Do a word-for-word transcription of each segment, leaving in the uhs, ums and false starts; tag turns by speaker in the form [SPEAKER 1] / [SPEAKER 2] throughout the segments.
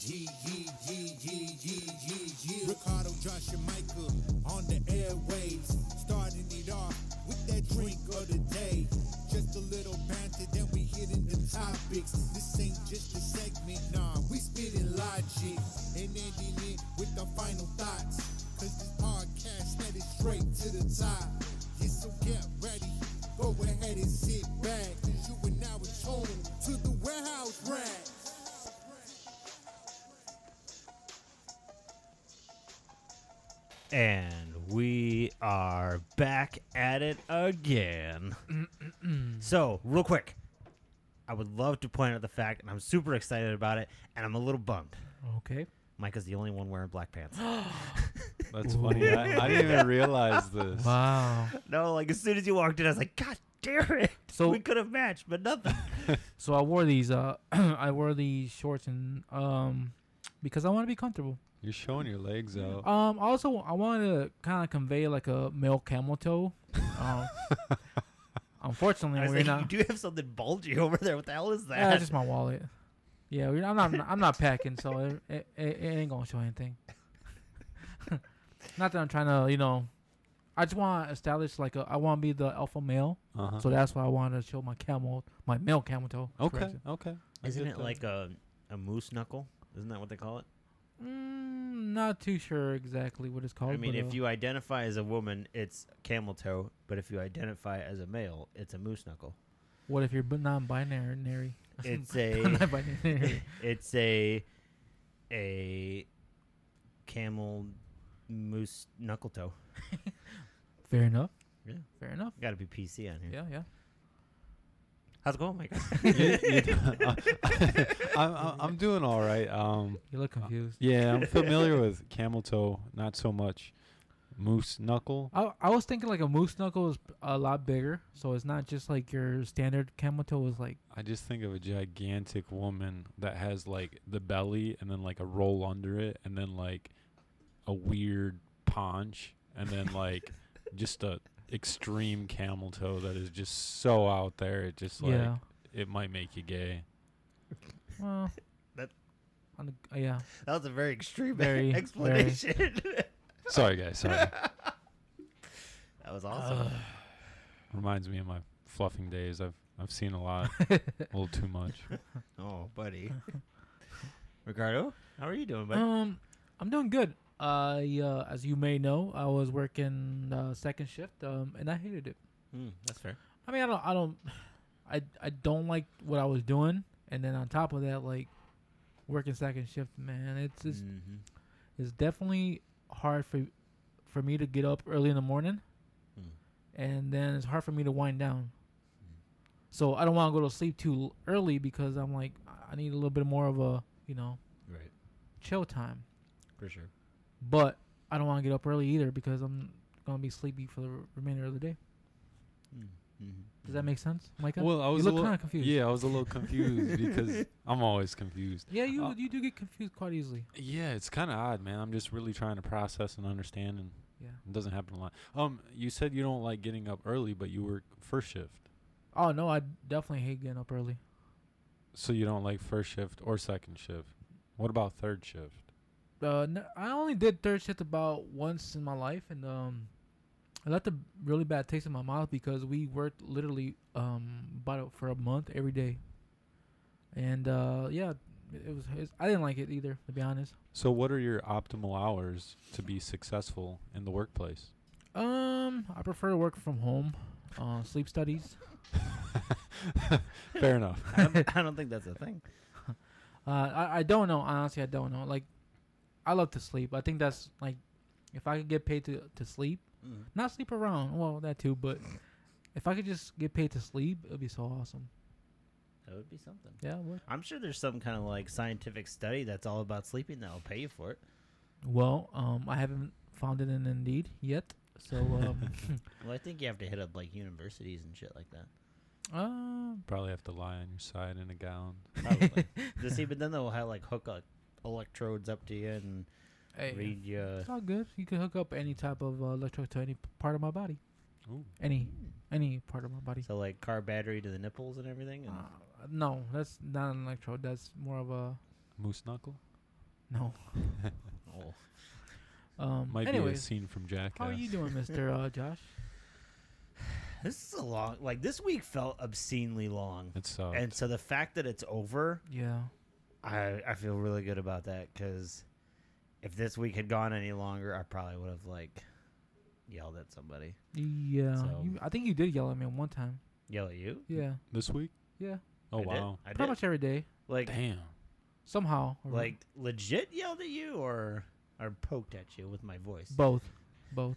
[SPEAKER 1] Yee, yee, yee, yee, yee, yee, yee. Ricardo, Josh, and Michael on the airwaves. Starting it off with that drink of the day. Just a little banter, then we hit in the topics. This ain't just a segment, nah, we spitting logic. And ending it with the final thoughts. Cause this podcast headed straight to the top. Yeah, so get ready, go ahead and sit back. Cause you are now in tune to the Warehouse Rats.
[SPEAKER 2] And we are back at it again. So, real quick, I would love to point out the fact, and I'm super excited about it, and I'm a little bummed.
[SPEAKER 3] Okay.
[SPEAKER 2] Micah's the only one wearing black pants.
[SPEAKER 4] That's funny. I, I didn't even realize this.
[SPEAKER 3] Wow.
[SPEAKER 2] No, like as soon as you walked in, I was like, God damn it.
[SPEAKER 3] So-
[SPEAKER 2] we could have matched, but nothing.
[SPEAKER 3] So I wore these. Uh, I wore these shorts and um, because I want to be comfortable.
[SPEAKER 4] You're showing your legs out.
[SPEAKER 3] Um. Also, I wanted to kind of convey like a male camel toe. Um. Unfortunately,
[SPEAKER 2] I was
[SPEAKER 3] we're
[SPEAKER 2] like,
[SPEAKER 3] not.
[SPEAKER 2] you do have something bulgy over there. What the hell is that?
[SPEAKER 3] Yeah, just my wallet. Yeah, we, I'm not. I'm not packing, so it, it, it ain't gonna show anything. Not that I'm trying to, you know. I just want to establish like a. I want to be the alpha male,
[SPEAKER 4] Uh-huh.
[SPEAKER 3] so that's why I wanted to show my camel, my male camel toe.
[SPEAKER 4] okay,
[SPEAKER 3] Correction.
[SPEAKER 4] okay. I
[SPEAKER 2] Isn't
[SPEAKER 4] get
[SPEAKER 2] it
[SPEAKER 4] that.
[SPEAKER 2] like a, a moose knuckle? Isn't that what they call it?
[SPEAKER 3] Mm, not too sure exactly what it's called.
[SPEAKER 2] I mean,
[SPEAKER 3] but,
[SPEAKER 2] if
[SPEAKER 3] uh,
[SPEAKER 2] you identify as a woman, it's camel toe. But if you identify as a male, it's a moose knuckle.
[SPEAKER 3] what if you're b- non-binary?
[SPEAKER 2] It's a
[SPEAKER 3] non-binary.
[SPEAKER 2] it's a a camel moose knuckle toe.
[SPEAKER 3] Fair enough.
[SPEAKER 2] Yeah,
[SPEAKER 3] Fair enough.
[SPEAKER 2] got to be P C on here.
[SPEAKER 3] Yeah, yeah.
[SPEAKER 2] How's it going, Mike?
[SPEAKER 4] You- you- I'm, I'm- I'm doing all right. Um,
[SPEAKER 3] You look confused.
[SPEAKER 4] yeah, I'm familiar with camel toe, not so much moose knuckle.
[SPEAKER 3] I I was thinking like a moose knuckle is a lot bigger, so it's not just like your standard camel toe. Is like
[SPEAKER 4] I just think of a gigantic woman that has like the belly and then like a roll under it and then like a weird paunch and then like just a extreme camel toe that is just so out there. It just like
[SPEAKER 3] yeah.
[SPEAKER 4] it might make you gay.
[SPEAKER 3] Well,
[SPEAKER 2] That-
[SPEAKER 3] on the, uh, yeah.
[SPEAKER 2] That was a very extreme
[SPEAKER 3] Very,
[SPEAKER 2] explanation.
[SPEAKER 4] Sorry guys, sorry.
[SPEAKER 2] That was awesome.
[SPEAKER 3] Uh,
[SPEAKER 4] Reminds me of my fluffing days. I've I've seen a lot, a little too much.
[SPEAKER 2] Oh, buddy. Ricardo, how are you doing, buddy?
[SPEAKER 3] um, I'm doing good. Uh, yeah, as you may know, I was working uh, second shift. Um, and I hated it.
[SPEAKER 2] Mm, that's fair.
[SPEAKER 3] I mean, I don't, I don't, I, I don't like what I was doing, and then on top of that, like working second shift, man, it's just,
[SPEAKER 2] Mm-hmm.
[SPEAKER 3] it's definitely hard for, for me to get up early in the morning,
[SPEAKER 2] Mm.
[SPEAKER 3] and then it's hard for me to wind down.
[SPEAKER 2] Mm.
[SPEAKER 3] So I don't want to go to sleep too early because I'm like, I need a little bit more of a, you know,
[SPEAKER 2] Right,
[SPEAKER 3] chill time.
[SPEAKER 2] for sure.
[SPEAKER 3] But I don't want to get up early either because I'm gonna be sleepy for the r- remainder of the day.
[SPEAKER 2] Mm. Mm-hmm.
[SPEAKER 3] Does that make sense, Micah?
[SPEAKER 4] Well, I was
[SPEAKER 3] you
[SPEAKER 4] a
[SPEAKER 3] look
[SPEAKER 4] little
[SPEAKER 3] kind of confused.
[SPEAKER 4] Yeah, I was a little confused because I'm always confused.
[SPEAKER 3] Yeah, you
[SPEAKER 4] Uh,
[SPEAKER 3] you do get confused quite easily.
[SPEAKER 4] Yeah, it's kind of odd, man. I'm just really trying to process and understand, and
[SPEAKER 3] Yeah.
[SPEAKER 4] it doesn't happen a lot. Um, you said you don't like getting up early, but you work first shift,
[SPEAKER 3] Oh no, I definitely hate getting up early.
[SPEAKER 4] so you don't like first shift or second shift. What about third shift?
[SPEAKER 3] Uh, n- I only did third shift about once in my life, and um, I left a really bad taste in my mouth because we worked literally um about it for a month every day, and uh, yeah, it was. It's, I didn't like it either, to be honest.
[SPEAKER 4] So, what are your optimal hours to be successful in the workplace?
[SPEAKER 3] Um, I prefer to work from home. Uh, sleep studies.
[SPEAKER 4] Fair enough.
[SPEAKER 2] I, don't, I don't think that's a thing.
[SPEAKER 3] Uh, I, I don't know. Honestly, I don't know. Like, I love to sleep. I think that's like, if I could get paid to, to sleep,
[SPEAKER 2] Mm.
[SPEAKER 3] not sleep around. Well, that too. But if I could just get paid to sleep, it would be so awesome.
[SPEAKER 2] That would be something.
[SPEAKER 3] Yeah. It would.
[SPEAKER 2] I'm sure there's some kind of like scientific study that's all about sleeping that'll pay you for it.
[SPEAKER 3] Well, um, I haven't found it in Indeed yet. So, um,
[SPEAKER 2] Well, I think you have to hit up like universities and shit like that.
[SPEAKER 3] uh,
[SPEAKER 4] Probably have to lie on your side in a gown.
[SPEAKER 2] Probably. Just see, but then they'll have like hook like electrodes up to you and
[SPEAKER 3] hey,
[SPEAKER 2] read you.
[SPEAKER 3] it's all good. You can hook up any type of uh, electrode to any p- part of my body.
[SPEAKER 4] Ooh.
[SPEAKER 3] Any any part of my body.
[SPEAKER 2] So like car battery to the nipples and everything. And
[SPEAKER 3] Uh, no, that's not an electrode. That's more of a
[SPEAKER 4] Moose knuckle?
[SPEAKER 3] No.
[SPEAKER 2] Oh.
[SPEAKER 3] Um.
[SPEAKER 4] Might be a
[SPEAKER 3] anyways,
[SPEAKER 4] scene from Jackass.
[SPEAKER 3] how are you doing, Mister Uh, Josh?
[SPEAKER 2] This is a long. Like this week felt obscenely long,
[SPEAKER 4] It sucked.
[SPEAKER 2] and so the fact that it's over,
[SPEAKER 3] Yeah.
[SPEAKER 2] I I feel really good about that because if this week had gone any longer, I probably would have like yelled at somebody.
[SPEAKER 3] Yeah.
[SPEAKER 2] So-
[SPEAKER 3] You, I think you did yell at me one time.
[SPEAKER 2] Yell at you?
[SPEAKER 3] Yeah.
[SPEAKER 4] This week?
[SPEAKER 3] Yeah.
[SPEAKER 4] Oh,
[SPEAKER 2] I did.
[SPEAKER 4] wow.
[SPEAKER 2] I
[SPEAKER 3] Pretty
[SPEAKER 2] did.
[SPEAKER 3] much every day.
[SPEAKER 2] Like
[SPEAKER 4] Damn.
[SPEAKER 3] Somehow. or
[SPEAKER 2] like legit yelled at you or or poked at you with my voice.
[SPEAKER 3] both. Both.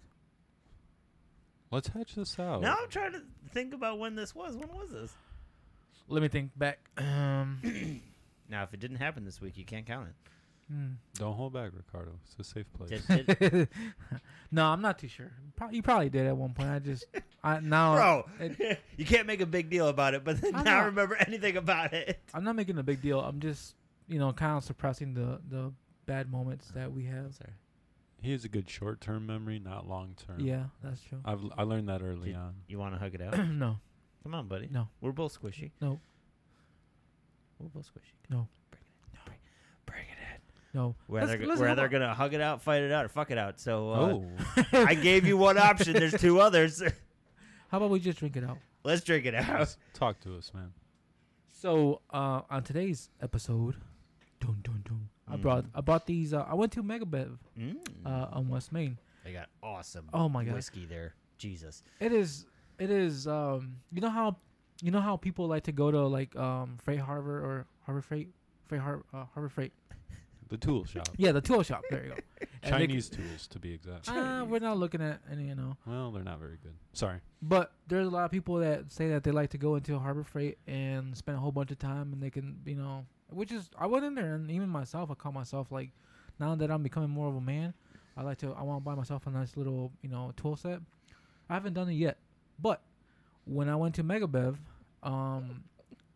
[SPEAKER 4] Let's hatch this out.
[SPEAKER 2] Now I'm trying to think about when this was. When was this?
[SPEAKER 3] Let me think back. Um.
[SPEAKER 2] Now, if it didn't happen this week, you can't count it.
[SPEAKER 3] hmm.
[SPEAKER 4] Don't hold back, Ricardo. It's a safe place.
[SPEAKER 2] Did- did-
[SPEAKER 3] No, I'm not too sure. Pro- you probably did at one point. I just, I now,
[SPEAKER 2] Bro,
[SPEAKER 3] it-
[SPEAKER 2] you can't make a big deal about it, but then
[SPEAKER 3] I'm
[SPEAKER 2] now
[SPEAKER 3] not.
[SPEAKER 2] remember anything about it.
[SPEAKER 3] I'm not making a big deal. I'm just, you know, kind of suppressing the the bad moments that we have.
[SPEAKER 2] Sorry.
[SPEAKER 4] He has a good short-term memory, not long-term.
[SPEAKER 3] Yeah, that's true.
[SPEAKER 4] I've I learned that early
[SPEAKER 2] Did-
[SPEAKER 4] on.
[SPEAKER 2] You want to hug it out?
[SPEAKER 3] No,
[SPEAKER 2] Come on, buddy.
[SPEAKER 3] no,
[SPEAKER 2] We're both squishy.
[SPEAKER 3] no,
[SPEAKER 2] We're both squishy.
[SPEAKER 3] no,
[SPEAKER 2] Bring it in. Bring, bring it in.
[SPEAKER 3] no.
[SPEAKER 2] We're
[SPEAKER 3] Let's-
[SPEAKER 2] either,
[SPEAKER 3] let's
[SPEAKER 2] we're
[SPEAKER 3] go
[SPEAKER 2] either
[SPEAKER 3] on.
[SPEAKER 2] going to hug it out, fight it out, or fuck it out. So uh,
[SPEAKER 4] oh.
[SPEAKER 2] I gave you one option. There's two others.
[SPEAKER 3] How about we just drink it out?
[SPEAKER 2] Let's drink it out.
[SPEAKER 4] Yes. Talk to us, man.
[SPEAKER 3] So, uh, on today's episode, dun, dun, dun, I
[SPEAKER 2] Mm.
[SPEAKER 3] brought I bought these. Uh, I went to Megabev
[SPEAKER 2] Mm.
[SPEAKER 3] uh, on West Main.
[SPEAKER 2] They got awesome
[SPEAKER 3] Oh my God.
[SPEAKER 2] whiskey there. Jesus.
[SPEAKER 3] It is. It is. Um, you know how, you know how people like to go to like um Freight Harbor or Harbor Freight, Freight Harbor, uh, Harbor Freight.
[SPEAKER 4] The tool shop.
[SPEAKER 3] Yeah, the tool shop. There you go. And they c-
[SPEAKER 4] Chinese tools, to be exact.
[SPEAKER 3] Uh, we're not looking at any, you know.
[SPEAKER 4] Well, they're not very good. Sorry.
[SPEAKER 3] But there's a lot of people that say that they like to go into Harbor Freight and spend a whole bunch of time, and they can, you know, which is I went in there, and even myself, I call myself like, now that I'm becoming more of a man, I like to, I want to buy myself a nice little, you know, tool set. I haven't done it yet, but when I went to Megabev, um,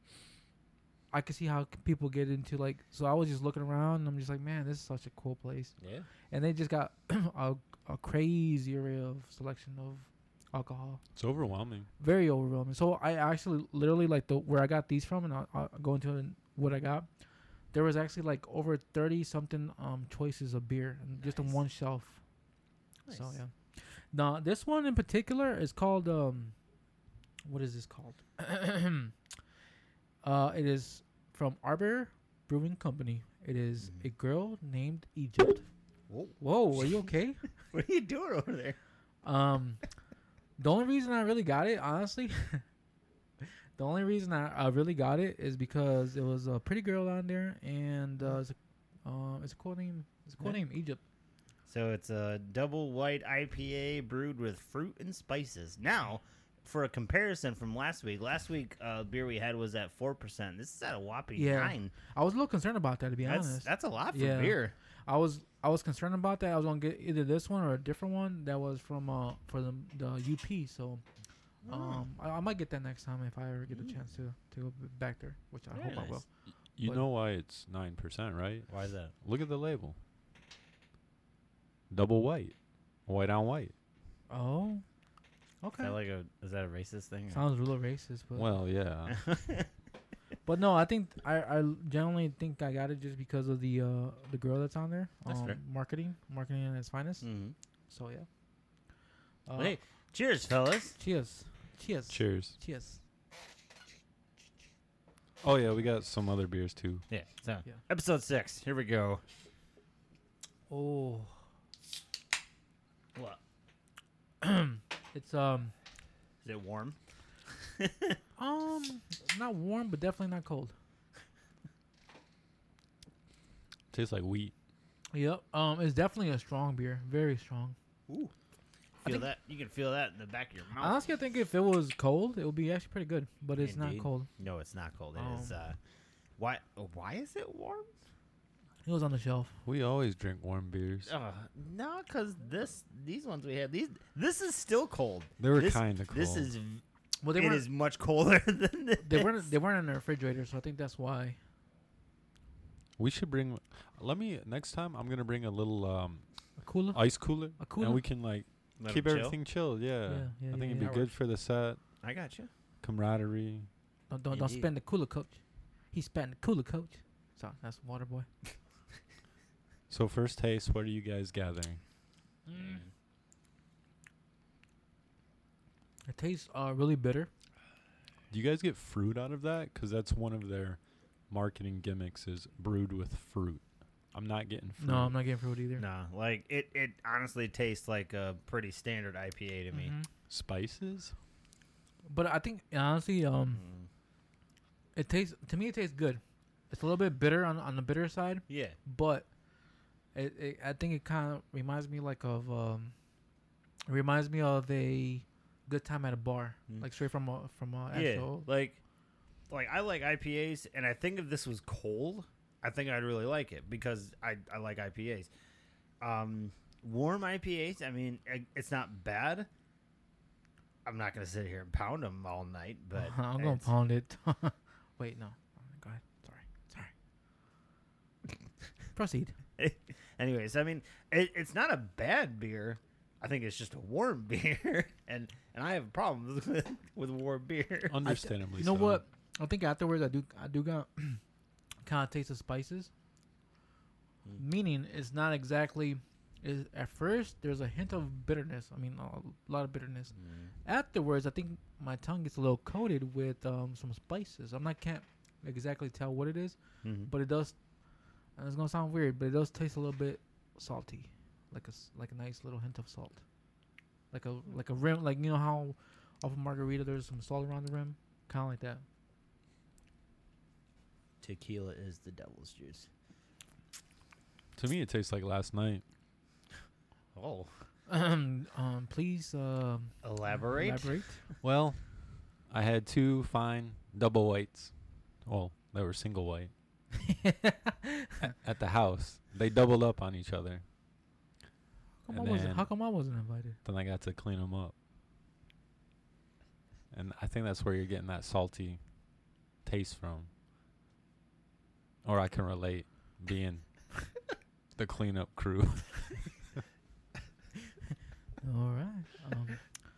[SPEAKER 3] I could see how c- people get into like. So I was just looking around, and I'm just like, man, this is such a cool place.
[SPEAKER 2] Yeah.
[SPEAKER 3] And they just got a, a crazy array of selection of alcohol.
[SPEAKER 4] It's overwhelming.
[SPEAKER 3] Very overwhelming. So I actually literally like the where I got these from, and I'll, I'll go into what I got. There was actually like over thirty something um choices of beer and just on
[SPEAKER 2] Nice.
[SPEAKER 3] one shelf. So
[SPEAKER 2] Nice.
[SPEAKER 3] yeah. Now this one in particular is called um, what is this called? uh, it is from Arbor Brewing Company. It is
[SPEAKER 2] Mhm.
[SPEAKER 3] a girl named Egypt.
[SPEAKER 2] Whoa.
[SPEAKER 3] Whoa, are you okay?
[SPEAKER 2] What are you doing over there?
[SPEAKER 3] Um, the only reason I really got it, honestly, the only reason I, I really got it is because it was a pretty girl on there, and uh, it's a, uh, it's a cool name. It's a cool
[SPEAKER 2] Yeah.
[SPEAKER 3] name, Egypt.
[SPEAKER 2] So it's a double white I P A brewed with fruit and spices. Now, for a comparison from last week, last week uh, beer we had was at four percent. This is at a whopping
[SPEAKER 3] Yeah.
[SPEAKER 2] nine.
[SPEAKER 3] I was a little concerned about that, to be
[SPEAKER 2] That's
[SPEAKER 3] honest.
[SPEAKER 2] that's a lot for
[SPEAKER 3] Yeah.
[SPEAKER 2] beer.
[SPEAKER 3] I was I was concerned about that. I was gonna get either this one or a different one that was from uh for the the U P. So um I, I might get that next time if I ever get the
[SPEAKER 2] Mm.
[SPEAKER 3] chance to to go b- back there, which I
[SPEAKER 2] Very
[SPEAKER 3] hope I will.
[SPEAKER 2] nice.
[SPEAKER 4] You
[SPEAKER 3] But-
[SPEAKER 4] know why it's nine percent, right?
[SPEAKER 2] Why is that?
[SPEAKER 4] Look at the label. Double white. White on white.
[SPEAKER 3] Oh,
[SPEAKER 2] Is
[SPEAKER 3] okay.
[SPEAKER 2] that like a is that a racist thing? or-
[SPEAKER 3] Sounds real racist, but
[SPEAKER 4] Well, yeah.
[SPEAKER 3] but no, I think I I generally think I got it just because of the uh the girl that's on there.
[SPEAKER 2] That's
[SPEAKER 3] um,
[SPEAKER 2] fair.
[SPEAKER 3] Marketing, marketing at its finest.
[SPEAKER 2] Mhm.
[SPEAKER 3] So yeah. Uh,
[SPEAKER 2] Well, hey, cheers, fellas.
[SPEAKER 3] cheers, cheers,
[SPEAKER 4] Cheers.
[SPEAKER 3] cheers.
[SPEAKER 4] Oh, yeah, we got some other beers, too.
[SPEAKER 2] Yeah. So
[SPEAKER 3] Yeah.
[SPEAKER 2] episode six. Here we go.
[SPEAKER 3] Oh,
[SPEAKER 2] What?
[SPEAKER 3] it's um
[SPEAKER 2] Is it warm?
[SPEAKER 3] um not warm, but definitely not cold.
[SPEAKER 4] Tastes like wheat.
[SPEAKER 3] Yep. Um, it's definitely a strong beer, very strong.
[SPEAKER 2] Ooh.
[SPEAKER 3] I
[SPEAKER 2] Feel
[SPEAKER 3] think-
[SPEAKER 2] that? You can feel that in the back of your mouth.
[SPEAKER 3] Honestly, I think if it was cold, it would be actually pretty good, but it's
[SPEAKER 2] Indeed.
[SPEAKER 3] not cold.
[SPEAKER 2] No, it's not cold. It is.
[SPEAKER 3] Um,
[SPEAKER 2] Uh, why? Why is it warm?
[SPEAKER 3] It was on the shelf.
[SPEAKER 4] We always drink warm beers.
[SPEAKER 2] Uh, no, because this these ones we had these this is still cold.
[SPEAKER 4] They were
[SPEAKER 2] this-
[SPEAKER 4] kind of cool.
[SPEAKER 2] This is
[SPEAKER 3] Well, they
[SPEAKER 2] it
[SPEAKER 3] weren't.
[SPEAKER 2] is much colder than this.
[SPEAKER 3] They weren't. They weren't in the refrigerator, so I think that's why.
[SPEAKER 4] We should bring. Let me next time. I'm gonna bring a little um
[SPEAKER 3] A cooler.
[SPEAKER 4] ice cooler,
[SPEAKER 3] A cooler?
[SPEAKER 4] and we can like
[SPEAKER 2] Let
[SPEAKER 4] keep
[SPEAKER 2] 'em chill.
[SPEAKER 4] everything chilled. Yeah,
[SPEAKER 3] Yeah, yeah,
[SPEAKER 4] I
[SPEAKER 3] yeah,
[SPEAKER 4] think it'd
[SPEAKER 3] yeah.
[SPEAKER 4] be
[SPEAKER 2] That
[SPEAKER 4] good
[SPEAKER 2] works.
[SPEAKER 4] for the set
[SPEAKER 2] I got you.
[SPEAKER 4] camaraderie.
[SPEAKER 3] Don't don't, don't
[SPEAKER 2] Indeed.
[SPEAKER 3] spend the cooler, coach. He spent the cooler, coach. Sorry, that's Waterboy.
[SPEAKER 4] So first taste, what are you guys gathering?
[SPEAKER 3] Mm. It tastes uh, really bitter.
[SPEAKER 4] Do you guys get fruit out of that? Because that's one of their marketing gimmicks is brewed with fruit. I'm not getting fruit.
[SPEAKER 3] No, I'm not getting fruit either.
[SPEAKER 2] No, like it, it honestly tastes like a pretty standard I P A to me.
[SPEAKER 3] Mhm.
[SPEAKER 4] Spices?
[SPEAKER 3] But I think honestly, um,
[SPEAKER 2] Mm.
[SPEAKER 3] it tastes to me. It tastes good. It's a little bit bitter on on the bitter side,
[SPEAKER 2] Yeah.
[SPEAKER 3] but it, it I think it kind of reminds me like of um, it reminds me of a good time at a bar,
[SPEAKER 2] Mm.
[SPEAKER 3] like straight from a from a
[SPEAKER 2] Yeah,
[SPEAKER 3] actual.
[SPEAKER 2] like, like I like I P As, and I think if this was cold, I think I'd really like it because I I like I P As. Um, warm I P As, I mean, i- it's not bad. I'm not gonna sit here and pound them all night, but
[SPEAKER 3] I'm gonna
[SPEAKER 2] it's-
[SPEAKER 3] pound it. Wait, no. Go ahead. Sorry. Sorry. Proceed.
[SPEAKER 2] Anyways, I mean, it, it's not a bad beer. I think it's just a warm beer, and and I have problems with with warm beer.
[SPEAKER 4] Understandably
[SPEAKER 3] You know
[SPEAKER 4] so.
[SPEAKER 3] what? I think afterwards I do I do got kind of taste the spices.
[SPEAKER 2] Mm.
[SPEAKER 3] Meaning it's not exactly is at first there's a hint of bitterness. I mean a lot of bitterness. Afterwards I think my tongue gets a little coated with um, some spices. I'm not can't exactly tell what it is,
[SPEAKER 2] Mm-hmm.
[SPEAKER 3] but it does. And it's gonna sound weird, but it does taste a little bit salty, like a s- like a nice little hint of salt, like a like a rim, like you know how off a margarita there's some salt around the rim, kind of like that.
[SPEAKER 2] Tequila is the devil's juice.
[SPEAKER 4] To me, it tastes like last night.
[SPEAKER 2] Oh,
[SPEAKER 3] um, um, please um,
[SPEAKER 2] elaborate.
[SPEAKER 3] elaborate.
[SPEAKER 4] Well, I had two fine double whites. Well, they were single white a- at the house. They doubled up on each other.
[SPEAKER 3] How come,
[SPEAKER 4] And
[SPEAKER 3] I wasn't,
[SPEAKER 4] then-
[SPEAKER 3] how come I wasn't invited?
[SPEAKER 4] Then I got to clean them up. And I think that's where you're getting that salty taste from. Or I can relate being the cleanup crew.
[SPEAKER 3] All right. Um,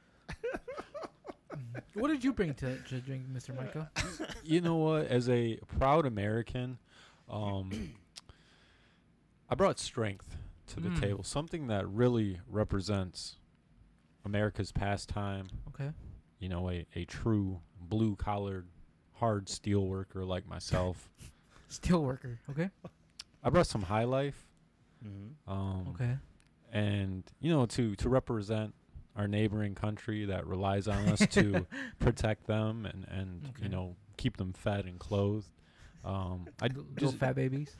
[SPEAKER 3] mm. What did you bring to, to drink, Mister Michael?
[SPEAKER 4] You know what? As a proud American, um, I brought strength to the
[SPEAKER 3] Mm.
[SPEAKER 4] table. Something that really represents America's pastime.
[SPEAKER 3] Okay.
[SPEAKER 4] You know, a, a true blue-collared, hard steel worker like myself.
[SPEAKER 3] Steel worker. Okay.
[SPEAKER 4] I brought some High Life.
[SPEAKER 2] Mm-hmm.
[SPEAKER 4] Um,
[SPEAKER 3] Okay.
[SPEAKER 4] And, you know, to, to represent our neighboring country that relies on us to protect them and, and
[SPEAKER 3] Okay.
[SPEAKER 4] you know, keep them fed and clothed. Um, I
[SPEAKER 3] Little
[SPEAKER 4] just,
[SPEAKER 3] fat babies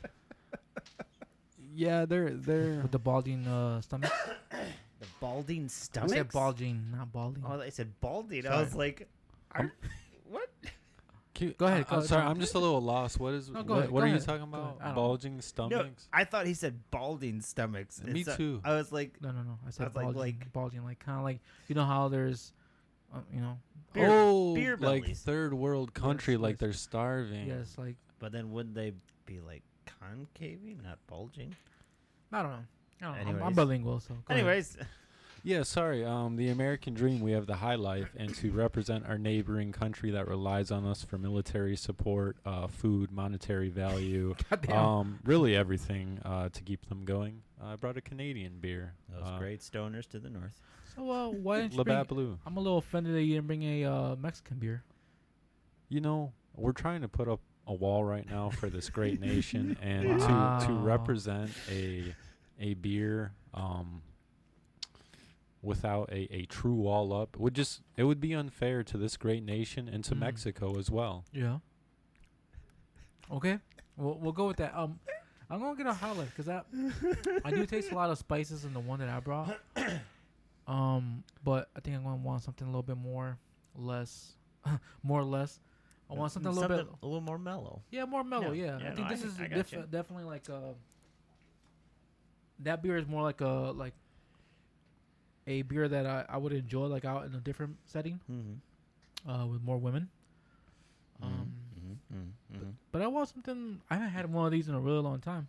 [SPEAKER 4] yeah, they're they're
[SPEAKER 3] with the balding uh, stomach.
[SPEAKER 2] The balding
[SPEAKER 3] I
[SPEAKER 2] stomach.
[SPEAKER 3] said bulging, not balding.
[SPEAKER 2] Oh, they said balding. I
[SPEAKER 3] Sorry.
[SPEAKER 2] was like, are, what?
[SPEAKER 4] Cute.
[SPEAKER 3] Go ahead,
[SPEAKER 4] I,
[SPEAKER 3] go
[SPEAKER 4] am
[SPEAKER 3] ahead,
[SPEAKER 4] sorry,
[SPEAKER 3] Tom.
[SPEAKER 4] I'm just a little lost. What is
[SPEAKER 3] No, go
[SPEAKER 4] what,
[SPEAKER 3] ahead,
[SPEAKER 4] what
[SPEAKER 3] go
[SPEAKER 4] are you
[SPEAKER 3] ahead,
[SPEAKER 4] talking
[SPEAKER 3] go
[SPEAKER 4] about?
[SPEAKER 3] ahead. I don't know.
[SPEAKER 4] Bulging
[SPEAKER 2] No,
[SPEAKER 4] stomachs?
[SPEAKER 2] I thought he said balding stomachs.
[SPEAKER 4] Me
[SPEAKER 2] and so
[SPEAKER 4] too.
[SPEAKER 2] I was like,
[SPEAKER 3] No, no, no. I said
[SPEAKER 2] was like-
[SPEAKER 3] bulging,
[SPEAKER 2] like-
[SPEAKER 3] bulging, like kind of like you know how there's, uh, you know,
[SPEAKER 2] Beer-
[SPEAKER 4] oh,
[SPEAKER 2] beer
[SPEAKER 4] like
[SPEAKER 2] bellies.
[SPEAKER 4] third world country,
[SPEAKER 3] Yes,
[SPEAKER 4] like
[SPEAKER 3] yes.
[SPEAKER 4] they're starving.
[SPEAKER 3] yes, like
[SPEAKER 2] but then wouldn't they be like concaving, not bulging?
[SPEAKER 3] I don't know. I don't know. I'm, I'm
[SPEAKER 2] Anyways.
[SPEAKER 3] bilingual, so. go ahead.
[SPEAKER 2] Anyways,
[SPEAKER 4] Yeah, sorry. Um, the American dream, we have the high life, and to represent our neighboring country that relies on us for military support, uh, food, monetary value,
[SPEAKER 3] Goddamn.
[SPEAKER 4] um, really everything uh, to keep them going. Uh, I brought a Canadian beer.
[SPEAKER 2] those
[SPEAKER 4] uh,
[SPEAKER 2] great stoners to the north.
[SPEAKER 3] so uh, why didn't you bring?
[SPEAKER 4] Labatt Blue.
[SPEAKER 3] I'm a little offended that you didn't bring a uh, Mexican beer.
[SPEAKER 4] You know, we're trying to put up a wall right now for this great nation, and
[SPEAKER 3] Wow.
[SPEAKER 4] to to represent a a beer um, without a, a true wall up would just it would be unfair to this great nation and to
[SPEAKER 3] Mm.
[SPEAKER 4] Mexico as well.
[SPEAKER 3] Yeah. Okay, we'll we'll go with that. Um, I'm gonna get a highlight because I I do taste a lot of spices in the one that I brought. Um, but I think I'm gonna want something a little bit more, less, more or less. I want something a little bit,
[SPEAKER 2] a little more mellow.
[SPEAKER 3] yeah, more mellow.
[SPEAKER 2] Yeah,
[SPEAKER 3] Yeah,
[SPEAKER 2] yeah,
[SPEAKER 3] I think
[SPEAKER 2] no,
[SPEAKER 3] this
[SPEAKER 2] I-
[SPEAKER 3] is
[SPEAKER 2] I got
[SPEAKER 3] def-
[SPEAKER 2] you.
[SPEAKER 3] definitely like a. That beer is more like a like. A beer that I, I would enjoy like out in a different setting,
[SPEAKER 2] Mm-hmm.
[SPEAKER 3] uh, with more women. Um,
[SPEAKER 2] mm-hmm, mm-hmm.
[SPEAKER 3] but I want something. I haven't had one of these in a really long time.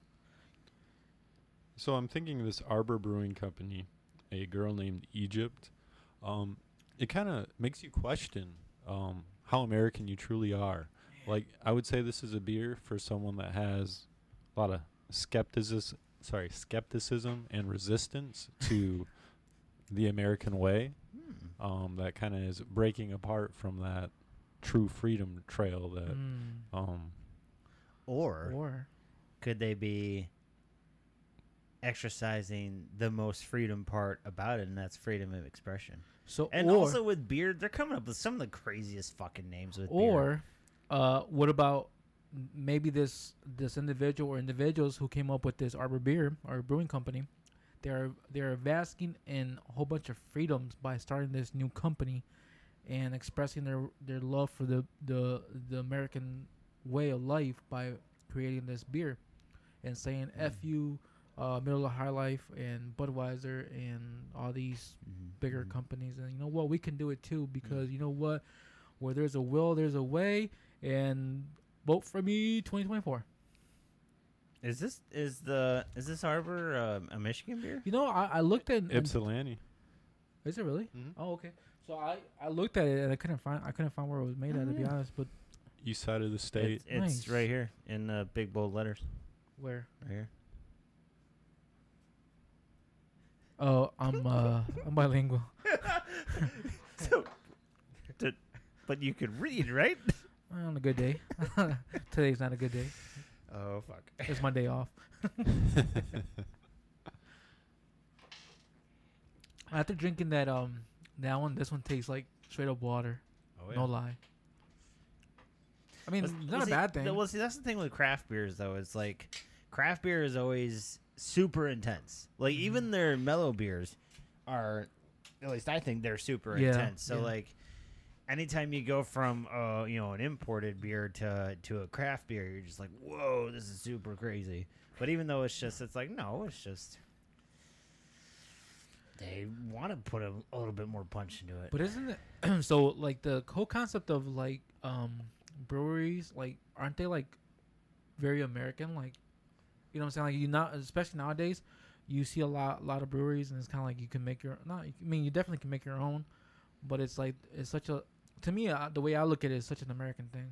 [SPEAKER 4] So I'm thinking this Arbor Brewing Company, a girl named Egypt. Um, it kind of makes you question um, how American you truly are. Like I would say, this is a beer for someone that has a lot of skepticism sorry, skepticism and resistance to the American way.
[SPEAKER 2] Hmm.
[SPEAKER 4] Um, that kind of is breaking apart from that true freedom trail that
[SPEAKER 3] Mm.
[SPEAKER 4] um
[SPEAKER 2] Or
[SPEAKER 3] Or
[SPEAKER 2] could they be exercising the most freedom part about it, and that's freedom of expression?
[SPEAKER 3] so
[SPEAKER 2] And
[SPEAKER 3] or,
[SPEAKER 2] also with beer, they're coming up with some of the craziest fucking names with beer.
[SPEAKER 3] or uh, what about m- maybe this this individual or individuals who came up with this Arbor Beer or brewing company? They're they're basking in a whole bunch of freedoms by starting this new company and expressing their their love for the the the American way of life by creating this beer and saying
[SPEAKER 2] Mm.
[SPEAKER 3] F you, uh, Miller High Life and Budweiser and all these
[SPEAKER 2] Mhm,
[SPEAKER 3] bigger
[SPEAKER 2] mhm.
[SPEAKER 3] companies. And you know what? We can do it too because you know what? Where there's a will, there's a way. And vote for me twenty twenty-four.
[SPEAKER 2] Is this is the is this Arbor um, a Michigan beer?
[SPEAKER 3] You know, I, I looked at and-
[SPEAKER 4] Ypsilanti.
[SPEAKER 3] Is it really?
[SPEAKER 4] Mhm.
[SPEAKER 3] Oh, okay. So I, I looked at it and I couldn't find I couldn't find where it was made
[SPEAKER 2] Oh,
[SPEAKER 3] at to be
[SPEAKER 2] yeah.
[SPEAKER 3] honest. But
[SPEAKER 4] East side of the state.
[SPEAKER 2] It's, it's
[SPEAKER 3] Nice.
[SPEAKER 2] right here in uh, big bold letters.
[SPEAKER 3] where?
[SPEAKER 2] Right here.
[SPEAKER 3] Oh, I'm uh I'm bilingual.
[SPEAKER 2] So, to, but you could read, right?
[SPEAKER 3] On a good day. Today's not a good day.
[SPEAKER 2] Oh fuck.
[SPEAKER 3] It's my day off. After drinking that um that one, this one tastes like straight up water.
[SPEAKER 2] Oh,
[SPEAKER 3] No lie. I mean,
[SPEAKER 2] Let's-
[SPEAKER 3] it's
[SPEAKER 2] well,
[SPEAKER 3] not a
[SPEAKER 2] see,
[SPEAKER 3] bad thing.
[SPEAKER 2] th- Well, see, that's the thing with craft beers, though. It's like craft beer is always super intense. Like
[SPEAKER 3] Mhm.
[SPEAKER 2] even their mellow beers are, at least I think they're super
[SPEAKER 3] Yeah,
[SPEAKER 2] intense. So
[SPEAKER 3] yeah.
[SPEAKER 2] like, anytime you go from uh you know an imported beer to to a craft beer, you're just like, whoa, this is super crazy. But even though it's just, it's like no, it's just they want to put a, a little bit more punch into it.
[SPEAKER 3] But isn't it so like the whole concept of like um breweries, like aren't they like very American? Like you know what I'm saying? Like you not especially nowadays, you see a lot lot of breweries and it's kinda like you can make your not I mean you definitely can make your own, but it's like it's such a to me uh, the way I look at it is such an American thing.